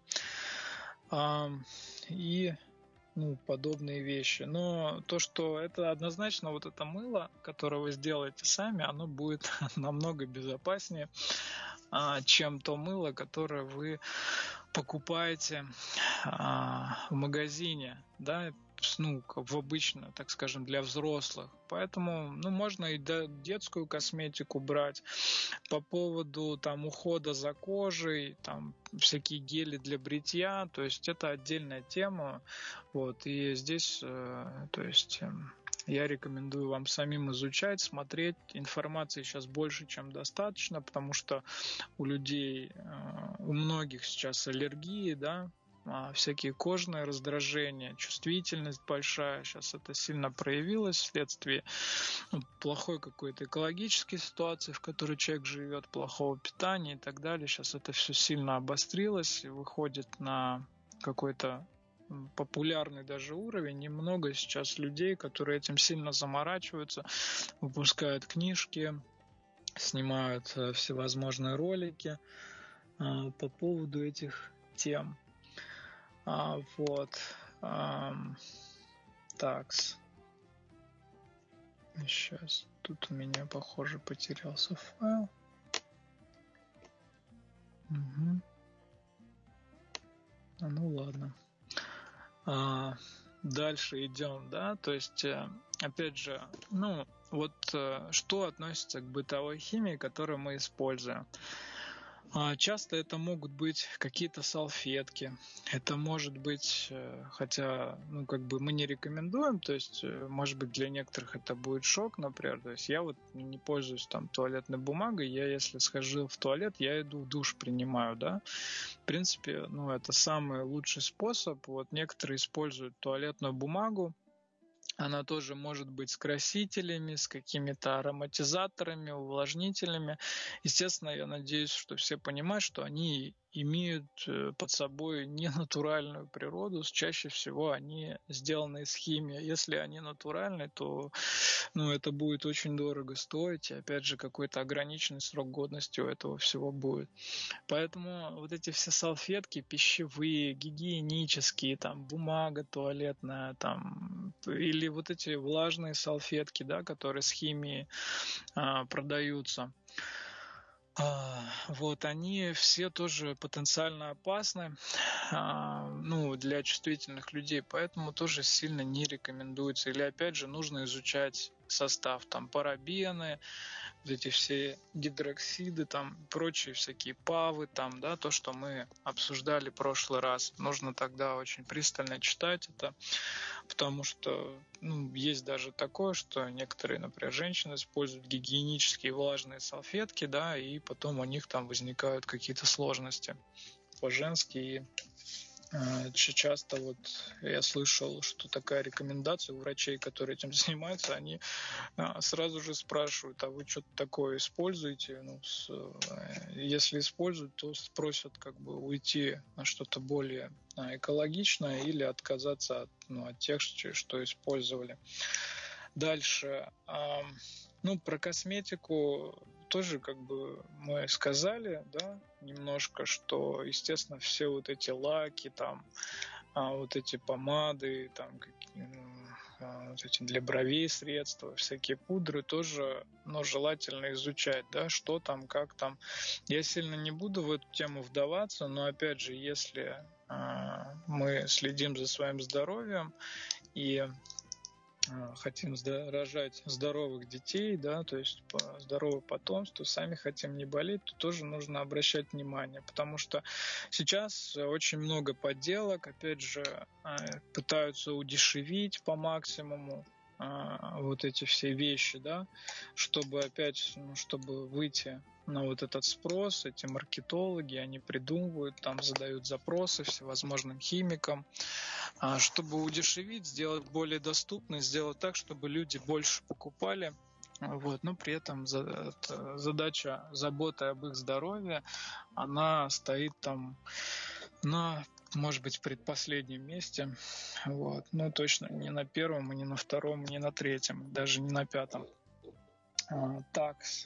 э, и ну, подобные вещи. Но то, что это однозначно вот это мыло, которое вы сделаете сами, оно будет намного безопаснее, чем то мыло, которое вы покупаете в магазине, да, ну, в обычно, так скажем, для взрослых. Поэтому, ну, можно и детскую косметику брать. По поводу там ухода за кожей, там всякие гели для бритья, то есть это отдельная тема. Вот, и здесь, э, то есть э, я рекомендую вам самим изучать, смотреть. Информации сейчас больше, чем достаточно, потому что у людей, э, у многих сейчас аллергии, да, всякие кожные раздражения, чувствительность большая. Сейчас это сильно проявилось вследствие ну, плохой какой-то экологической ситуации, в которой человек живет, плохого питания и так далее. Сейчас это все сильно обострилось и выходит на какой-то популярный даже уровень. Немного сейчас людей, которые этим сильно заморачиваются, выпускают книжки, снимают всевозможные ролики по поводу этих тем. А, вот. А, такс. Сейчас. Тут у меня, похоже, потерялся файл. Угу. А, ну ладно. А, дальше идем, да. То есть, опять же, ну, вот что относится к бытовой химии, которую мы используем. Часто это могут быть какие-то салфетки, это может быть, хотя, ну, как бы мы не рекомендуем, то есть, может быть, для некоторых это будет шок, например, то есть я вот не пользуюсь там туалетной бумагой, я если схожу в туалет, я иду в душ принимаю, да, в принципе, ну, это самый лучший способ, вот некоторые используют туалетную бумагу, она тоже может быть с красителями, с какими-то ароматизаторами, увлажнителями. Естественно, я надеюсь, что все понимают, что они имеют под собой ненатуральную природу. Чаще всего они сделаны из химии. Если они натуральные, то ну, это будет очень дорого стоить. И опять же, какой-то ограниченный срок годности у этого всего будет. Поэтому вот эти все салфетки пищевые, гигиенические, там бумага туалетная, там, или вот эти влажные салфетки, да, которые с химией а, продаются, а, вот, они все тоже потенциально опасны, а, ну, для чувствительных людей, поэтому тоже сильно не рекомендуется. Или, опять же, нужно изучать состав, там, парабены, вот эти все гидроксиды, там, прочие всякие павы, там, да, то, что мы обсуждали в прошлый раз. Нужно тогда очень пристально читать это, потому что, ну, есть даже такое, что некоторые, например, женщины используют гигиенические влажные салфетки, да, и потом у них там возникают какие-то сложности по-женски. Часто вот я слышал, что такая рекомендация у врачей, которые этим занимаются, они сразу же спрашивают, а вы что-то такое используете? Ну, с, если используют, то просят как бы уйти на что-то более экологичное или отказаться от, ну, от тех, что использовали. Дальше, ну, про косметику тоже как бы мы сказали, да, немножко, что, естественно, все вот эти лаки, там, а, вот эти помады, там, какие, а, вот эти для бровей средства, всякие пудры тоже, ну, желательно изучать, да, что там, как там. Я сильно не буду в эту тему вдаваться, но, опять же, если а, мы следим за своим здоровьем и хотим рожать здоровых детей, да, то есть здоровое потомство, сами хотим не болеть, то тоже нужно обращать внимание, потому что сейчас очень много подделок, опять же, пытаются удешевить по максимуму вот эти все вещи, да, чтобы опять, ну, чтобы выйти на вот этот спрос, эти маркетологи, они придумывают, там задают запросы всевозможным химикам, чтобы удешевить, сделать более доступно, сделать так, чтобы люди больше покупали. Вот. Но при этом задача заботы об их здоровье, она стоит там на, может быть, предпоследнем месте. Вот. Ну, точно не на первом, и не на втором, не на третьем, даже не на пятом. Такс.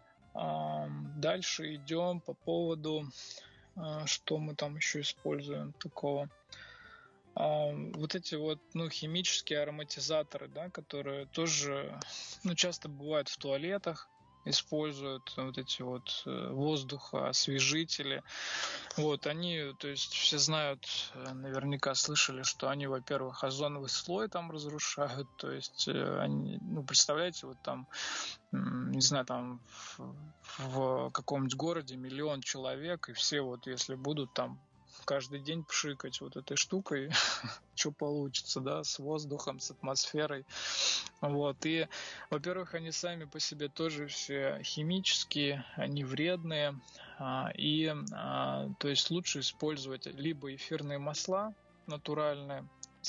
Дальше идем по поводу, что мы там еще используем такого. Вот эти вот, ну, химические ароматизаторы, да, которые тоже, ну, часто бывают в туалетах, используют вот эти вот воздухоосвежители. Вот, они, то есть все знают, наверняка слышали, что они, во-первых, озоновый слой там разрушают, то есть они, ну, представляете, вот там, не знаю, там в, в каком-нибудь городе миллион человек, и все вот, если будут там каждый день пшикать вот этой штукой, что получится, да, с воздухом, с атмосферой. Вот. И, во-первых, они сами по себе тоже все химические, они вредные. И, то есть, лучше использовать либо эфирные масла натуральные,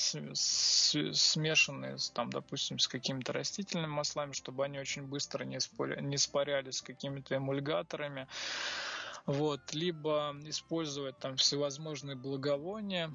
смешанные, там, допустим, с какими-то растительными маслами, чтобы они очень быстро не испарялись с какими-то эмульгаторами. Вот, либо использовать там всевозможные благовония,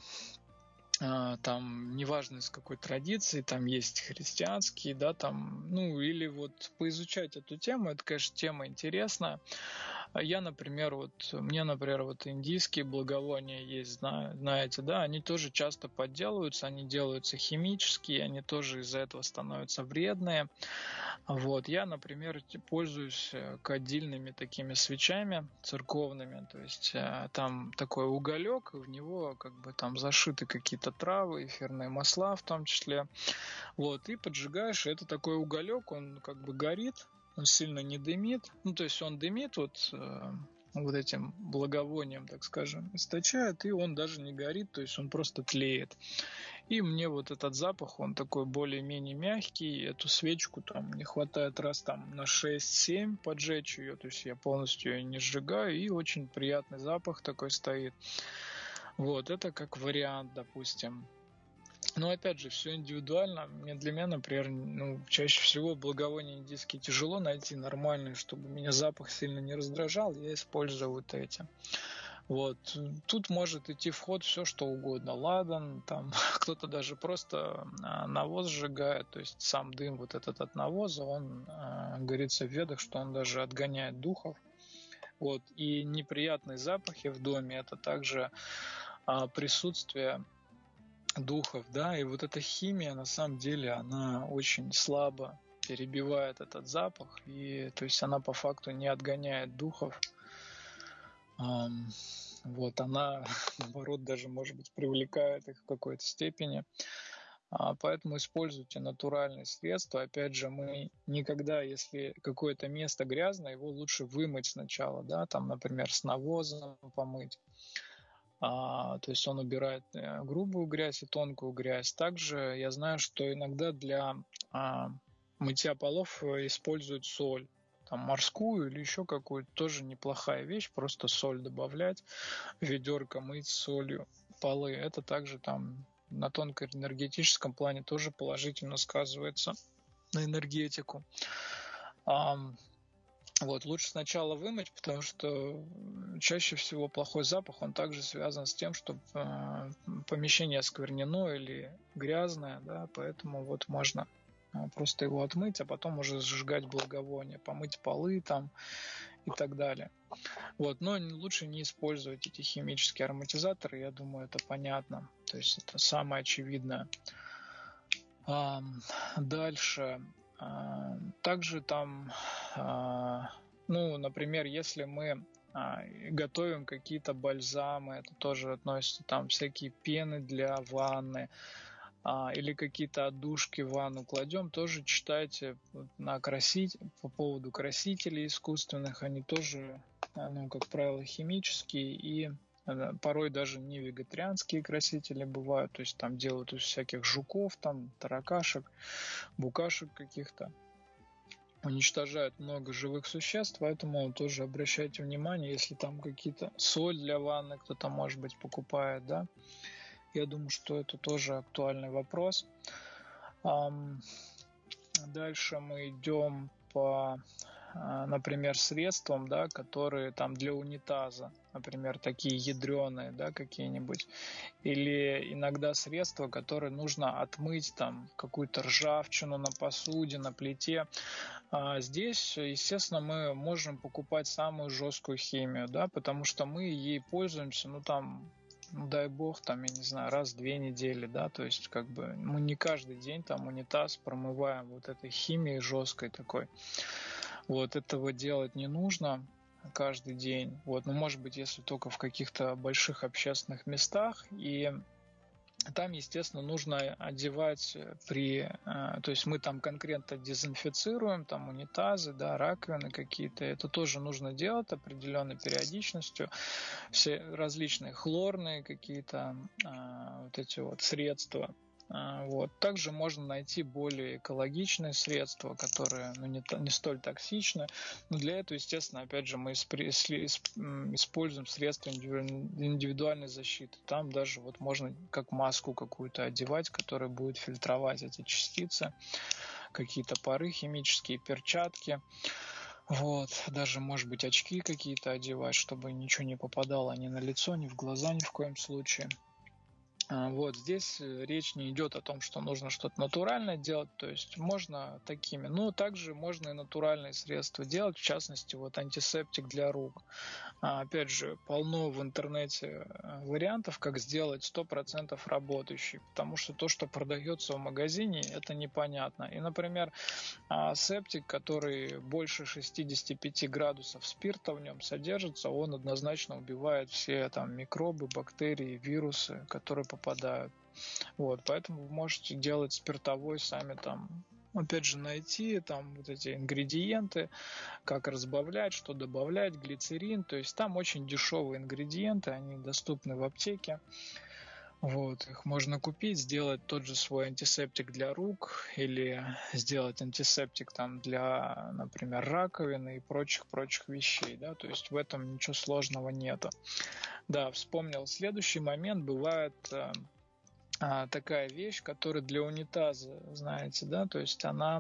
там, неважно из какой традиции, там есть христианские, да, там, ну, или вот поизучать эту тему, это, конечно, тема интересная. Я, например, вот, мне, например, вот индийские благовония есть, знаете, да, они тоже часто подделываются, они делаются химические, они тоже из-за этого становятся вредные. Вот, я, например, пользуюсь кадильными такими свечами церковными, то есть там такой уголек, и в него как бы там зашиты какие-то травы, эфирные масла в том числе. Вот, и поджигаешь, и это такой уголек, он как бы горит, он сильно не дымит, ну, то есть он дымит вот вот этим благовонием, так скажем, источает, и он даже не горит, то есть он просто тлеет. И мне вот этот запах, он такой более-менее мягкий, эту свечку там не хватает раз там на шесть-семь поджечь ее, то есть я полностью ее не сжигаю, и очень приятный запах такой стоит. Вот, это как вариант, допустим. Но опять же, все индивидуально. Мне для меня, например, ну, чаще всего благовония индийские тяжело найти нормальные, чтобы меня запах сильно не раздражал, я использую вот эти. Вот. Тут может идти в ход все, что угодно. Ладан, там кто-то даже просто навоз сжигает, то есть сам дым вот этот от навоза, он, говорится в ведах, что он даже отгоняет духов. Вот. И неприятные запахи в доме — это также присутствие духов, да, и вот эта химия, на самом деле, она очень слабо перебивает этот запах, и то есть она по факту не отгоняет духов. Um, вот, она, наоборот, даже, может быть, привлекает их в какой-то степени. Uh, поэтому используйте натуральные средства. Опять же, мы никогда, если какое-то место грязное, его лучше вымыть сначала, да, там, например, с навозом помыть. А, то есть он убирает грубую грязь и тонкую грязь. Также я знаю, что иногда для а, мытья полов используют соль, там морскую или еще какую-то, тоже неплохая вещь, просто соль добавлять, в ведерко мыть солью полы. Это также там на тонко-энергетическом плане тоже положительно сказывается на энергетику. А, Вот, лучше сначала вымыть, потому что чаще всего плохой запах, он также связан с тем, что э, помещение осквернено или грязное, да, поэтому вот можно э, просто его отмыть, а потом уже сжигать благовоние, помыть полы там и так далее. Вот, но лучше не использовать эти химические ароматизаторы, я думаю, это понятно, то есть это самое очевидное. А, дальше... Также там, ну, например, если мы готовим какие-то бальзамы, это тоже относится, там всякие пены для ванны или какие-то отдушки в ванну кладем, тоже читайте на красить, по поводу красителей искусственных, они тоже, ну, как правило, химические и порой даже не вегетарианские красители бывают, то есть там делают из всяких жуков, там таракашек, букашек каких-то, уничтожают много живых существ, поэтому тоже обращайте внимание, если там какие-то соль для ванны кто-то, может быть, покупает, да. Я думаю, что это тоже актуальный вопрос. Дальше мы идем по, например, средствам, да, которые там для унитаза, например, такие ядреные, да, какие-нибудь, или иногда средства, которые нужно отмыть там какую-то ржавчину на посуде, на плите. А здесь, естественно, мы можем покупать самую жесткую химию, да, потому что мы ей пользуемся, ну там, ну, дай бог, там, я не знаю, раз в две недели, да, то есть, как бы, мы не каждый день там унитаз промываем вот этой химией жесткой такой. Вот, этого делать не нужно каждый день. Вот, ну, может быть, если только в каких-то больших общественных местах, и там, естественно, нужно одевать при... То есть мы там конкретно дезинфицируем, там унитазы, да, раковины какие-то. Это тоже нужно делать определенной периодичностью. Все различные хлорные какие-то вот эти вот средства. Вот. Также можно найти более экологичные средства, которые, ну, не, не столь токсичны. Но для этого, естественно, опять же, мы используем средства индивидуальной защиты. Там даже вот можно как маску какую-то одевать, которая будет фильтровать эти частицы, какие-то пары химические, перчатки. Вот. Даже, может быть, очки какие-то одевать, чтобы ничего не попадало ни на лицо, ни в глаза ни в коем случае. Вот здесь речь не идет о том, что нужно что-то натуральное делать, то есть можно такими, но также можно и натуральные средства делать, в частности, вот антисептик для рук. Опять же, полно в интернете вариантов, как сделать сто процентов работающий, потому что то, что продается в магазине, это непонятно. И, например, септик, который больше шестьдесят пять градусов спирта в нем содержится, он однозначно убивает все там микробы, бактерии, вирусы, которые попадают. Вот, поэтому вы можете делать спиртовой сами там опять же, найти там вот эти ингредиенты, как разбавлять, что добавлять, глицерин. То есть там очень дешевые ингредиенты, они доступны в аптеке. Вот, их можно купить, сделать тот же свой антисептик для рук или сделать антисептик там для, например, раковины и прочих-прочих вещей, да, то есть в этом ничего сложного нету. Да, вспомнил, следующий момент бывает а, а, такая вещь, которая для унитаза, знаете, да, то есть она,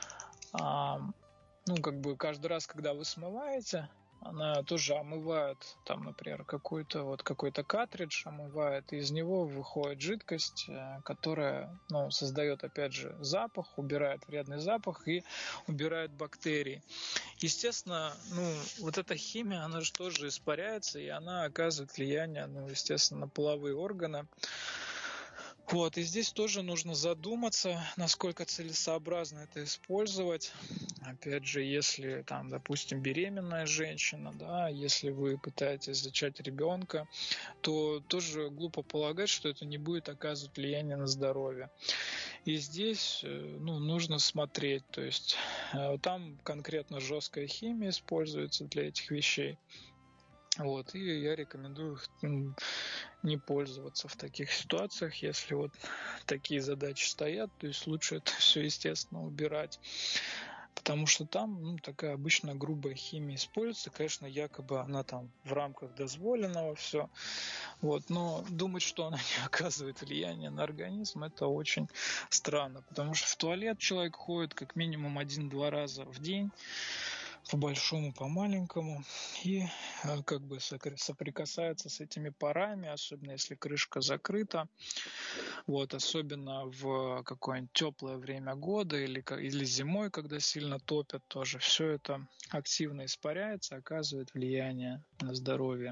а, ну, как бы каждый раз, когда вы смываете, она тоже омывает, там, например, какой-то вот какой-то картридж омывает, и из него выходит жидкость, которая, ну, создает, опять же, запах, убирает вредный запах и убирает бактерии. Естественно, ну, вот эта химия, она же тоже испаряется, и она оказывает влияние, ну, естественно, на половые органы. Вот, и здесь тоже нужно задуматься, насколько целесообразно это использовать. Опять же, если там, допустим, беременная женщина, да, если вы пытаетесь зачать ребенка, то тоже глупо полагать, что это не будет оказывать влияние на здоровье. И здесь, ну, нужно смотреть, то есть там конкретно жесткая химия используется для этих вещей. Вот, и я рекомендую не пользоваться в таких ситуациях, если вот такие задачи стоят, то есть лучше это все, естественно, убирать. Потому что там, ну, такая обычно грубая химия используется, конечно, якобы она там в рамках дозволенного все, вот, но думать, что она не оказывает влияния на организм, это очень странно, потому что в туалет человек ходит как минимум один-два раза в день, по большому, по маленькому, и как бы соприкасается с этими парами, особенно если крышка закрыта, вот, особенно в какое-нибудь теплое время года или, или зимой, когда сильно топят, тоже все это активно испаряется, оказывает влияние на здоровье.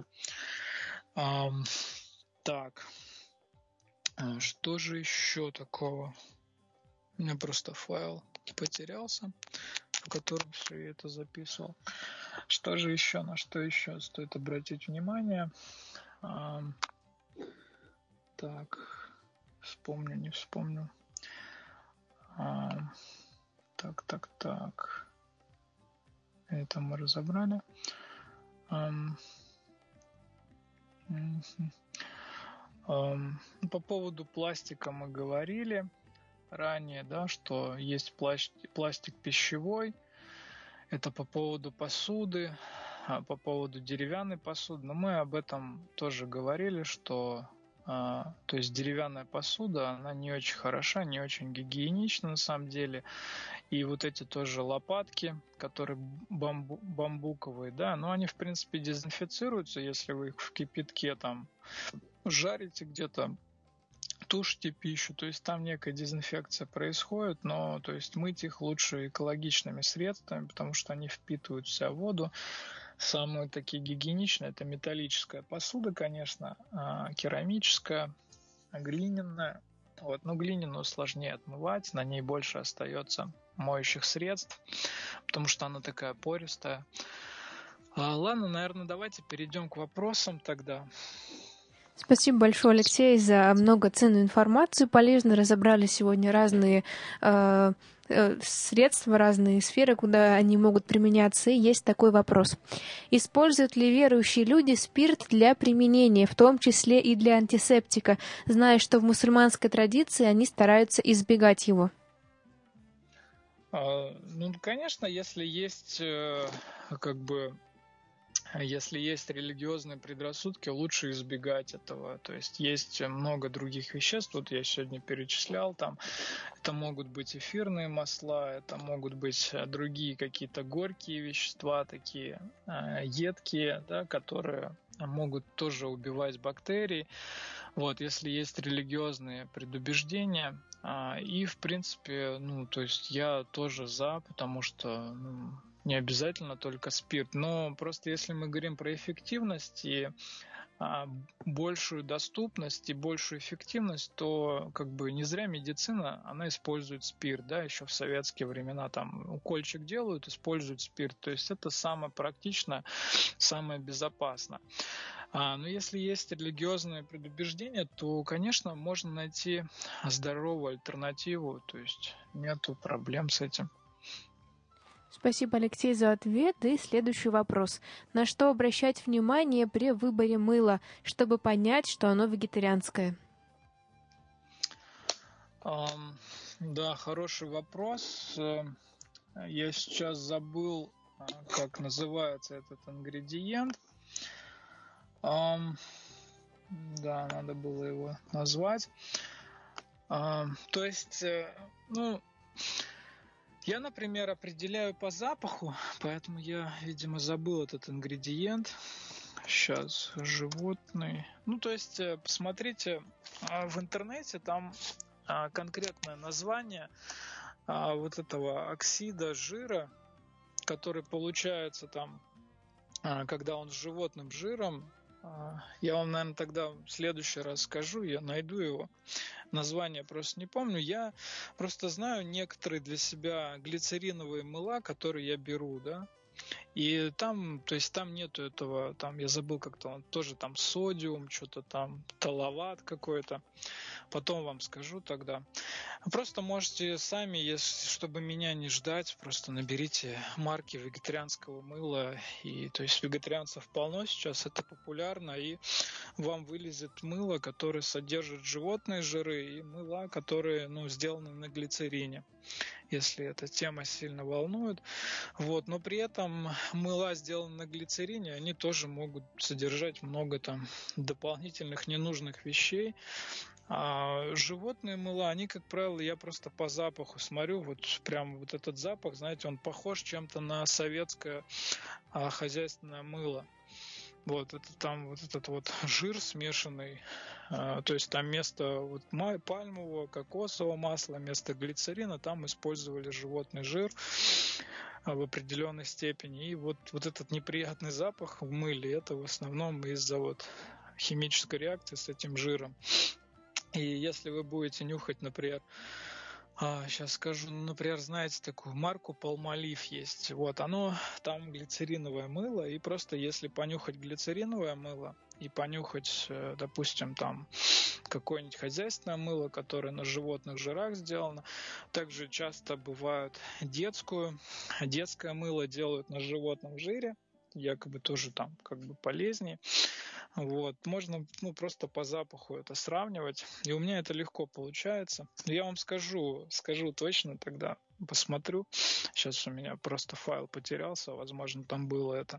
А, так, что же еще такого? У меня просто файл потерялся, в котором все я это записывал. Что же еще, на что еще стоит обратить внимание? А, так, вспомню, не вспомню. А, так, так, так. Это мы разобрали. А, а, по поводу пластика мы говорили ранее, да, что есть пластик, пластик пищевой. Это по поводу посуды, по поводу деревянной посуды. Но мы об этом тоже говорили, что а, то есть деревянная посуда, она не очень хороша, не очень гигиенична на самом деле. И вот эти тоже лопатки, которые бамбу, бамбуковые, да, но они в принципе дезинфицируются, если вы их в кипятке там жарите где-то, тушите пищу, то есть там некая дезинфекция происходит, но то есть мыть их лучше экологичными средствами, потому что они впитывают в себя воду. Самые такие гигиеничные — это металлическая посуда, конечно, керамическая, глиняная. Вот, но глиняную сложнее отмывать, на ней больше остается моющих средств, потому что она такая пористая. А, ладно, наверное, давайте перейдем к вопросам тогда. Спасибо большое, Алексей, за много ценной информации. Полезно разобрали сегодня разные э, э, средства, разные сферы, куда они могут применяться. И есть такой вопрос. Используют ли верующие люди спирт для применения, в том числе и для антисептика, зная, что в мусульманской традиции они стараются избегать его? А, ну, конечно, если есть э, как бы Если есть религиозные предрассудки, лучше избегать этого. То есть есть много других веществ, вот я сегодня перечислял, там это могут быть эфирные масла, это могут быть другие какие-то горькие вещества, такие э, едкие, да, которые могут тоже убивать бактерии. Вот, если есть религиозные предубеждения, э, и в принципе, ну, то есть я тоже за, потому что, ну, не обязательно только спирт. Но просто если мы говорим про эффективность и а, большую доступность и большую эффективность, то как бы не зря медицина, она использует спирт, да, еще в советские времена там укольчик делают, используют спирт, то есть это самое практично, самое безопасно. А, но если есть религиозные предубеждения, то, конечно, можно найти здоровую альтернативу, то есть нету проблем с этим. Спасибо, Алексей, за ответ. И следующий вопрос. На что обращать внимание при выборе мыла, чтобы понять, что оно вегетарианское? Um, да, хороший вопрос. Я сейчас забыл, как называется этот ингредиент. Um, да, надо было его назвать. Um, то есть, ну... Я, например, определяю по запаху, поэтому я, видимо, забыл этот ингредиент. Сейчас, животный. Ну, то есть, посмотрите, в интернете там конкретное название вот этого оксида жира, который получается там, когда он с животным жиром. Я вам, наверное, тогда в следующий раз скажу, я найду его. Название просто не помню. Я просто знаю некоторые для себя глицериновые мыла, которые я беру, да. И там, то есть там нету этого, там я забыл как-то, он тоже там содиум, что-то там, талават какой-то. Потом вам скажу тогда. Просто можете сами, если, чтобы меня не ждать, просто наберите марки вегетарианского мыла. И, то есть вегетарианцев полно сейчас, это популярно, и вам вылезет мыло, которое содержит животные жиры, и мыла, которые, ну, сделаны на глицерине, если эта тема сильно волнует. Вот. Но при этом мыла, сделанные на глицерине, они тоже могут содержать много там дополнительных ненужных вещей. А животные мыла, они, как правило, я просто по запаху смотрю, вот прям вот этот запах, знаете, он похож чем-то на советское а, хозяйственное мыло. Вот, это там вот этот вот жир смешанный, а, то есть там вместо вот пальмового, кокосового масла, вместо глицерина там использовали животный жир а, в определенной степени. И вот, вот этот неприятный запах в мыле, это в основном из-за вот химической реакции с этим жиром. И если вы будете нюхать, например, а, сейчас скажу, например, знаете, такую марку Palmolive есть. Вот, оно там глицериновое мыло, и просто если понюхать глицериновое мыло и понюхать, допустим, там какое-нибудь хозяйственное мыло, которое на животных жирах сделано, также часто бывает детскую, детское мыло делают на животном жире, якобы тоже там как бы полезнее. Вот. Можно ну, просто по запаху это сравнивать. И у меня это легко получается. Я вам скажу, скажу точно тогда, посмотрю. Сейчас у меня просто файл потерялся, возможно, там было это.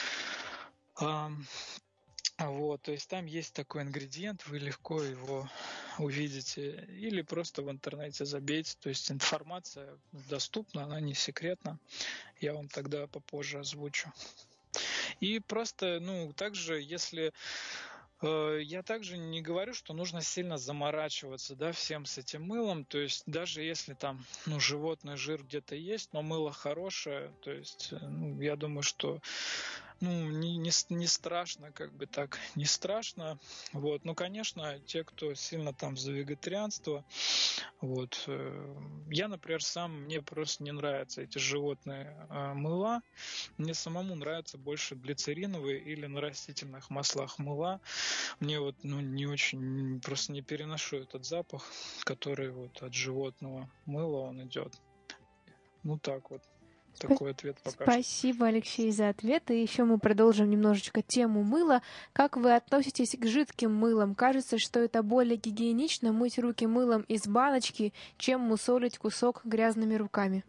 А, вот, то есть там есть такой ингредиент, вы легко его увидите. Или просто в интернете забейте. То есть информация доступна, она не секретна. Я вам тогда попозже озвучу. И просто, ну, также, если... Э, я также не говорю, что нужно сильно заморачиваться, да, всем с этим мылом. То есть даже если там, ну, животный жир где-то есть, но мыло хорошее, то есть, ну, я думаю, что, ну, не, не, не страшно, как бы так, не страшно. Вот. Ну, конечно, те, кто сильно там за вегетарианство, вот. Я, например, сам, мне просто не нравятся эти животные э, мыла. Мне самому нравятся больше глицериновые или на растительных маслах мыла. Мне вот ну, не очень, просто не переношу этот запах, который вот от животного мыла он идет. Ну так вот. Такой ответ пока что. Спасибо, Алексей, за ответ. И еще мы продолжим немножечко тему мыла. Как вы относитесь к жидким мылам? Кажется, что это более гигиенично мыть руки мылом из баночки, чем мусолить кусок грязными руками.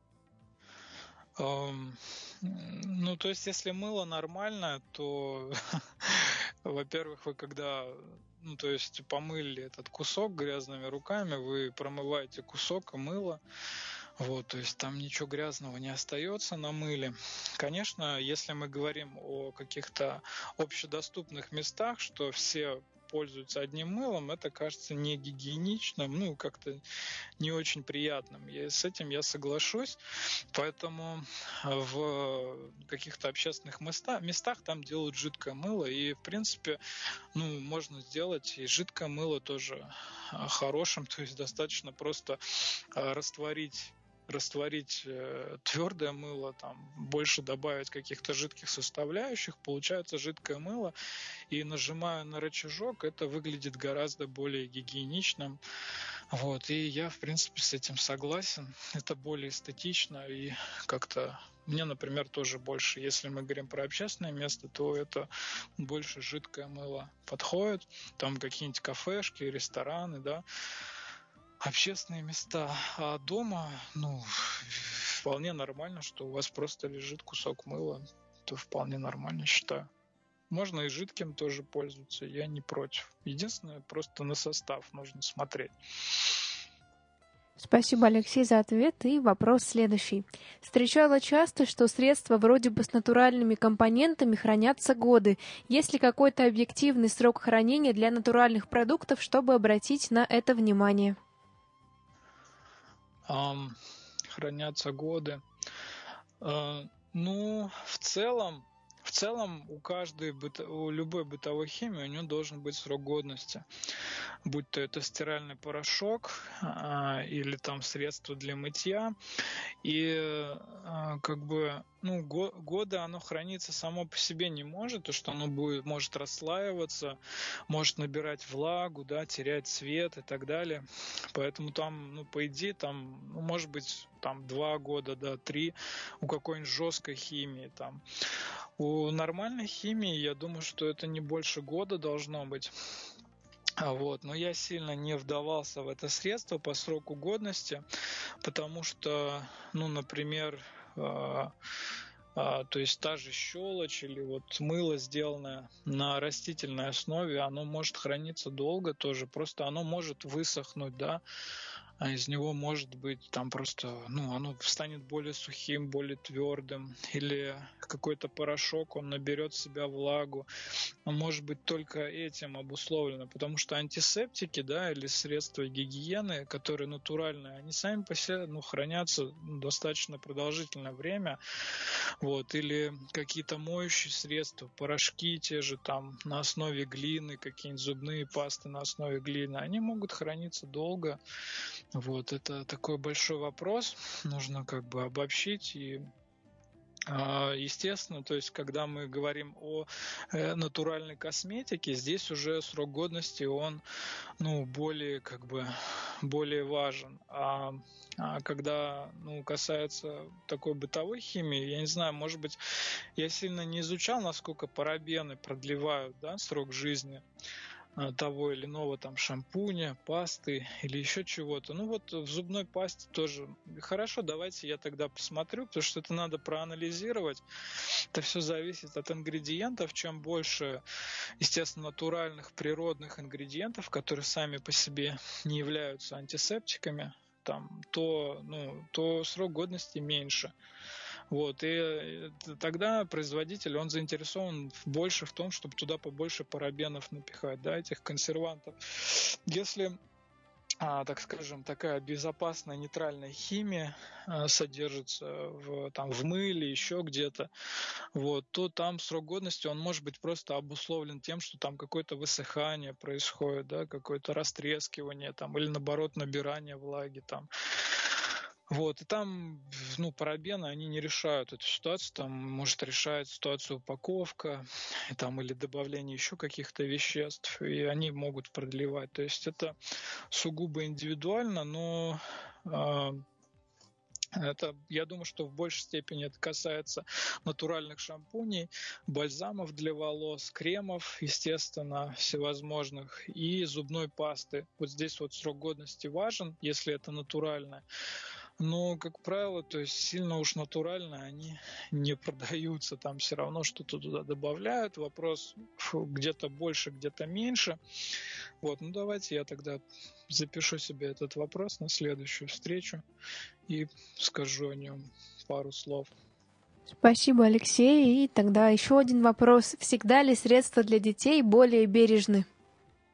Um, ну, то есть, если мыло нормально, то, во-первых, вы когда, ну, то есть, помыли этот кусок грязными руками, вы промываете кусок мыла. Вот, то есть там ничего грязного не остается на мыле. Конечно, если мы говорим о каких-то общедоступных местах, что все пользуются одним мылом, это кажется не гигиеничным, ну, как-то не очень приятным. И с этим я соглашусь, поэтому в каких-то общественных местах, местах там делают жидкое мыло, и, в принципе, ну, можно сделать и жидкое мыло тоже хорошим, то есть достаточно просто растворить растворить э, твердое мыло, там, больше добавить каких-то жидких составляющих, получается жидкое мыло, и нажимая на рычажок, это выглядит гораздо более гигиеничным. Вот, и я, в принципе, с этим согласен. Это более эстетично, и как-то мне, например, тоже больше, если мы говорим про общественное место, то это больше жидкое мыло подходит. Там какие-нибудь кафешки, рестораны, да, общественные места. А дома, ну, вполне нормально, что у вас просто лежит кусок мыла. Это вполне нормально, считаю. Можно и жидким тоже пользоваться, я не против. Единственное, просто на состав нужно смотреть. Спасибо, Алексей, за ответ. И вопрос следующий. Встречала часто, что средства вроде бы с натуральными компонентами хранятся годы. Есть ли какой-то объективный срок хранения для натуральных продуктов, чтобы обратить на это внимание? Um, хранятся годы. Uh, ну, в целом, в целом у каждой, у любой бытовой химии у нее должен быть срок годности. Будь то это стиральный порошок а, или там средство для мытья. И а, как бы ну, го, годы оно храниться само по себе не может, то что оно будет, может расслаиваться, может набирать влагу, да, терять цвет и так далее. Поэтому там, ну, по идее, там, ну, может быть, там два года, да, три у какой-нибудь жесткой химии. Там. У нормальной химии, я думаю, что это не больше года должно быть. Вот. Но я сильно не вдавался в это средство по сроку годности, потому что, ну, например, э, э, то есть та же щелочь или вот мыло, сделанное на растительной основе, оно может храниться долго тоже, просто оно может высохнуть, да, а из него может быть там просто, ну, оно станет более сухим, более твердым, или какой-то порошок, он наберет в себя влагу, он может быть только этим обусловлено, потому что антисептики, да, или средства гигиены, которые натуральные, они сами по себе, ну, хранятся достаточно продолжительное время, вот, или какие-то моющие средства, порошки те же там на основе глины, какие-нибудь зубные пасты на основе глины, они могут храниться долго. Вот, это такой большой вопрос, нужно как бы обобщить и естественно, то есть, когда мы говорим о натуральной косметике, здесь уже срок годности, он, ну, более, как бы, более важен. А, а когда, ну, касается такой бытовой химии, я не знаю, может быть, я сильно не изучал, насколько парабены продлевают, да, срок жизни того или иного там шампуня, пасты или еще чего-то. Ну вот в зубной пасте тоже хорошо, давайте я тогда посмотрю, потому что это надо проанализировать. Это все зависит от ингредиентов. Чем больше, естественно, натуральных, природных ингредиентов, которые сами по себе не являются антисептиками, там, то, ну, то срок годности меньше. Вот, и тогда производитель, он заинтересован больше в том, чтобы туда побольше парабенов напихать, да, этих консервантов. Если, а, так скажем, такая безопасная нейтральная химия а, содержится в, там, в мыле, еще где-то, вот, то там срок годности, он может быть просто обусловлен тем, что там какое-то высыхание происходит, да, какое-то растрескивание, там, или наоборот набирание влаги, там. Вот, и там, ну, парабены, они не решают эту ситуацию, там может решать ситуацию упаковка, там, или добавление еще каких-то веществ, и они могут продлевать. То есть это сугубо индивидуально, но э, это, я думаю, что в большей степени это касается натуральных шампуней, бальзамов для волос, кремов, естественно, всевозможных, и зубной пасты. Вот здесь вот срок годности важен, если это натуральное. Но, как правило, то есть сильно уж натурально они не продаются, там все равно что-то туда добавляют, вопрос где-то больше, где-то меньше. Вот, ну давайте я тогда запишу себе этот вопрос на следующую встречу и скажу о нем пару слов. Спасибо, Алексей. И тогда еще один вопрос. Всегда ли средства для детей более бережны?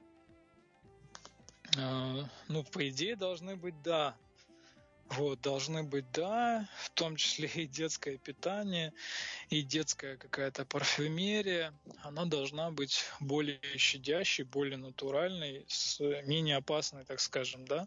Ну, по идее, должны быть, да. Вот, должны быть, да, в том числе и детское питание, и детская какая-то парфюмерия. Она должна быть более щадящей, более натуральной, с менее опасной, так скажем, да.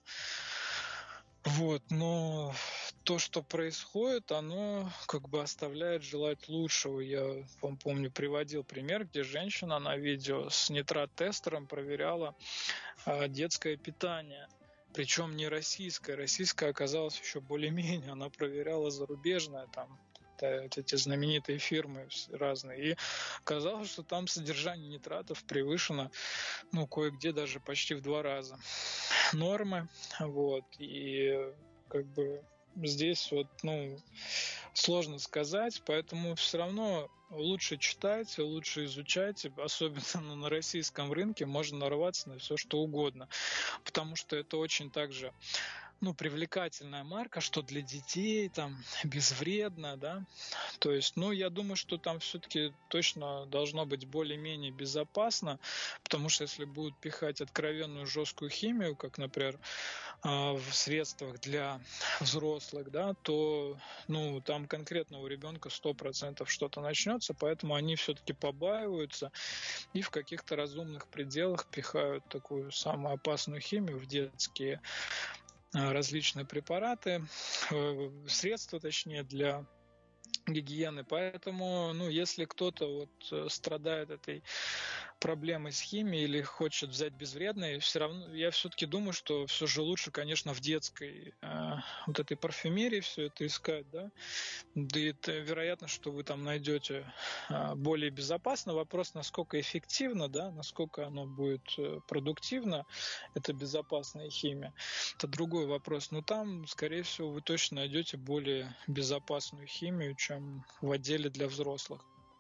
Вот, но то, что происходит, оно как бы оставляет желать лучшего. Я вам помню, приводил пример, где женщина на видео с нитрат-тестером проверяла а, детское питание. Причем не российское. Российское оказалось еще более-менее. Она проверяла зарубежное, там, вот эти знаменитые фирмы разные. И оказалось, что там содержание нитратов превышено, ну, кое-где даже почти в два раза нормы. Вот. И как бы здесь вот, ну, сложно сказать, поэтому все равно лучше читайте, лучше изучайте, особенно на российском рынке можно нарваться на все что угодно, потому что это очень также, ну, привлекательная марка, что для детей там безвредно, да, то есть, ну, я думаю, что там все-таки точно должно быть более-менее безопасно, потому что если будут пихать откровенную жесткую химию, как, например, в средствах для взрослых, да, то, ну, там конкретно у ребенка сто процентов что-то начнется, поэтому они все-таки побаиваются и в каких-то разумных пределах пихают такую самую опасную химию в детские различные препараты, средства, точнее, для гигиены. Поэтому, ну, если кто-то вот страдает этой проблемой с химией или хочет взять безвредное, все равно я все-таки думаю, что все же лучше, конечно, в детской э, вот этой парфюмерии все это искать, да. Да и это вероятно, что вы там найдете э, более безопасно. Вопрос, насколько эффективно, да, насколько оно будет э, продуктивно, это безопасная химия. Это другой вопрос. Но там, скорее всего, вы точно найдете более безопасную химию, чем в отделе для взрослых.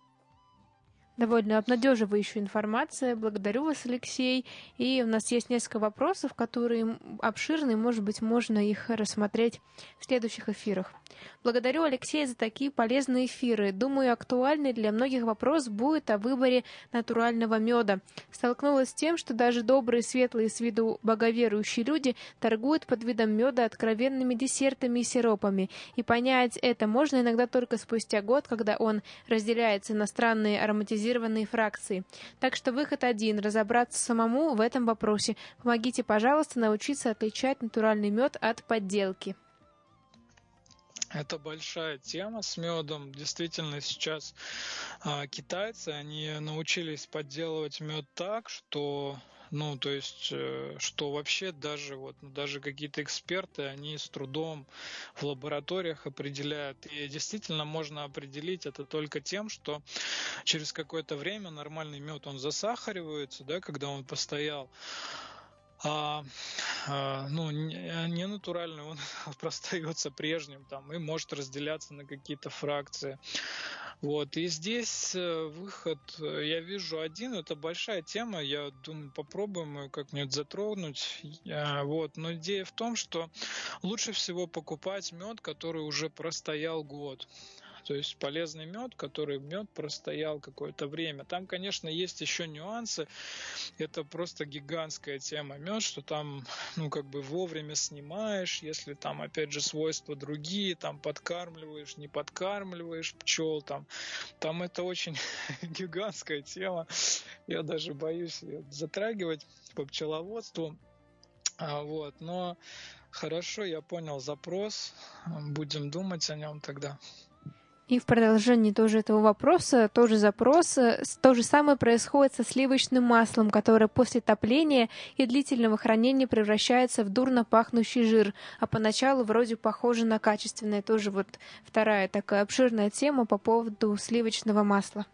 Довольно обнадеживающая информация. Благодарю вас, Алексей. И у нас есть несколько вопросов, которые обширны, может быть, можно их рассмотреть в следующих эфирах. Благодарю Алексея за такие полезные эфиры. Думаю, актуальный для многих вопрос будет о выборе натурального меда. Столкнулась с тем, что даже добрые, светлые с виду боговерующие люди торгуют под видом меда откровенными десертами и сиропами. И понять это можно иногда только спустя год, когда он разделяется на странные ароматизированные фракции. Так что выход один — разобраться самому в этом вопросе. Помогите, пожалуйста, научиться отличать натуральный мед от подделки. Это большая тема с медом. Действительно, сейчас а, китайцы, они научились подделывать мед так, что, ну, то есть, что вообще даже вот, даже какие-то эксперты, они с трудом в лабораториях определяют. И действительно можно определить это только тем, что через какое-то время нормальный мед, он засахаривается, да, когда он постоял. А, а, ну, не, не натуральный, он остается прежним там и может разделяться на какие-то фракции. Вот. И здесь выход, я вижу один, это большая тема, я думаю, попробуем ее как-нибудь затронуть. Вот. Но идея в том, что лучше всего покупать мед, который уже простоял год. То есть полезный мед, который мед простоял какое-то время. Там, конечно, есть еще нюансы. Это просто гигантская тема мед, что там, ну, как бы вовремя снимаешь, если там, опять же, свойства другие, там подкармливаешь, не подкармливаешь пчел, там, там это очень гигантская тема. Я даже боюсь ее затрагивать по пчеловодству. А, вот, но хорошо, я понял запрос. Будем думать о нем тогда. И в продолжении тоже этого вопроса, тоже запроса, то же самое происходит со сливочным маслом, которое после топления и длительного хранения превращается в дурно пахнущий жир, а поначалу вроде похоже на качественное. Тоже вот вторая такая обширная тема по поводу сливочного масла.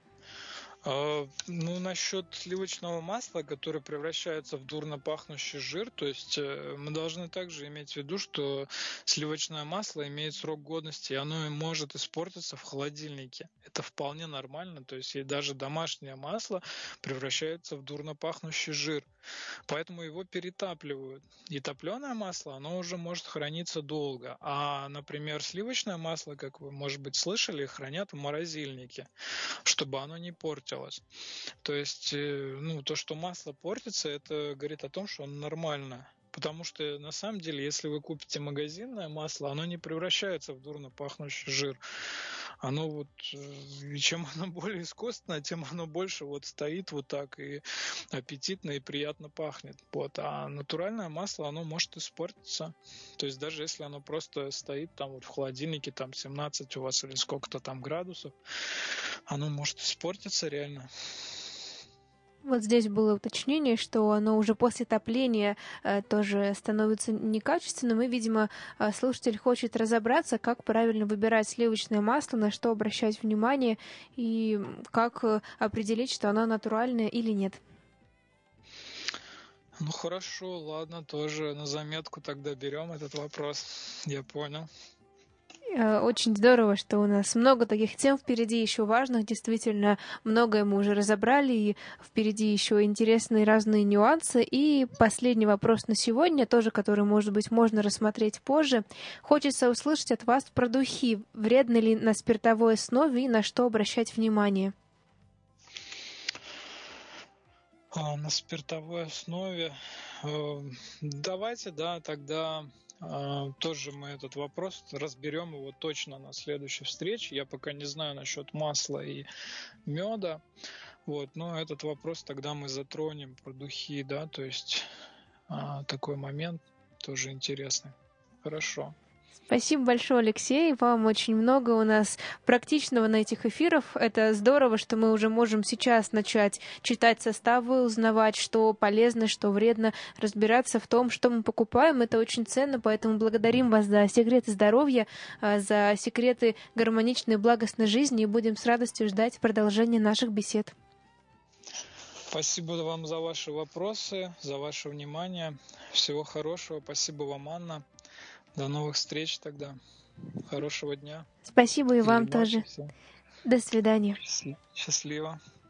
Ну, насчет сливочного масла, которое превращается в дурно пахнущий жир, то есть мы должны также иметь в виду, что сливочное масло имеет срок годности, и оно может испортиться в холодильнике. Это вполне нормально, то есть и даже домашнее масло превращается в дурно пахнущий жир. Поэтому его перетапливают. И топленое масло, оно уже может храниться долго. А, например, сливочное масло, как вы, может быть, слышали, хранят в морозильнике, чтобы оно не портилось. испортилось. То есть, ну, то, что масло портится, это говорит о том, что оно нормально. Потому что, на самом деле, если вы купите магазинное масло, оно не превращается в дурно пахнущий жир. Оно вот, и чем оно более искусственное, тем оно больше вот стоит вот так и аппетитно и приятно пахнет. Вот. А натуральное масло, оно может испортиться. То есть даже если оно просто стоит там вот в холодильнике, там семнадцать у вас или сколько-то там градусов, оно может испортиться реально. Вот здесь было уточнение, что оно уже после топления э, тоже становится некачественным, и, видимо, э, слушатель хочет разобраться, как правильно выбирать сливочное масло, на что обращать внимание, и как э, определить, что оно натуральное или нет. Ну хорошо, ладно, тоже на заметку тогда берем этот вопрос. Я понял. Очень здорово, что у нас много таких тем впереди еще важных. Действительно, многое мы уже разобрали, и впереди еще интересные разные нюансы. И последний вопрос на сегодня, тоже который, может быть, можно рассмотреть позже. Хочется услышать от вас про духи. Вредно ли на спиртовой основе и на что обращать внимание? А, на спиртовой основе. Давайте, да, тогда... Тоже мы этот вопрос разберем его точно на следующей встрече. Я пока не знаю насчет масла и меда. Вот, но этот вопрос тогда мы затронем про духи, да, то есть а, такой момент тоже интересный. Хорошо. Спасибо большое, Алексей. Вам очень много у нас практичного на этих эфирах. Это здорово, что мы уже можем сейчас начать читать составы, узнавать, что полезно, что вредно, разбираться в том, что мы покупаем. Это очень ценно, поэтому благодарим вас за секреты здоровья, за секреты гармоничной и благостной жизни, и будем с радостью ждать продолжения наших бесед. Спасибо вам за ваши вопросы, за ваше внимание. Всего хорошего. Спасибо вам, Анна. До новых встреч тогда. Хорошего дня. Спасибо и Или вам ночи. тоже. Всем. До свидания. Счастливо.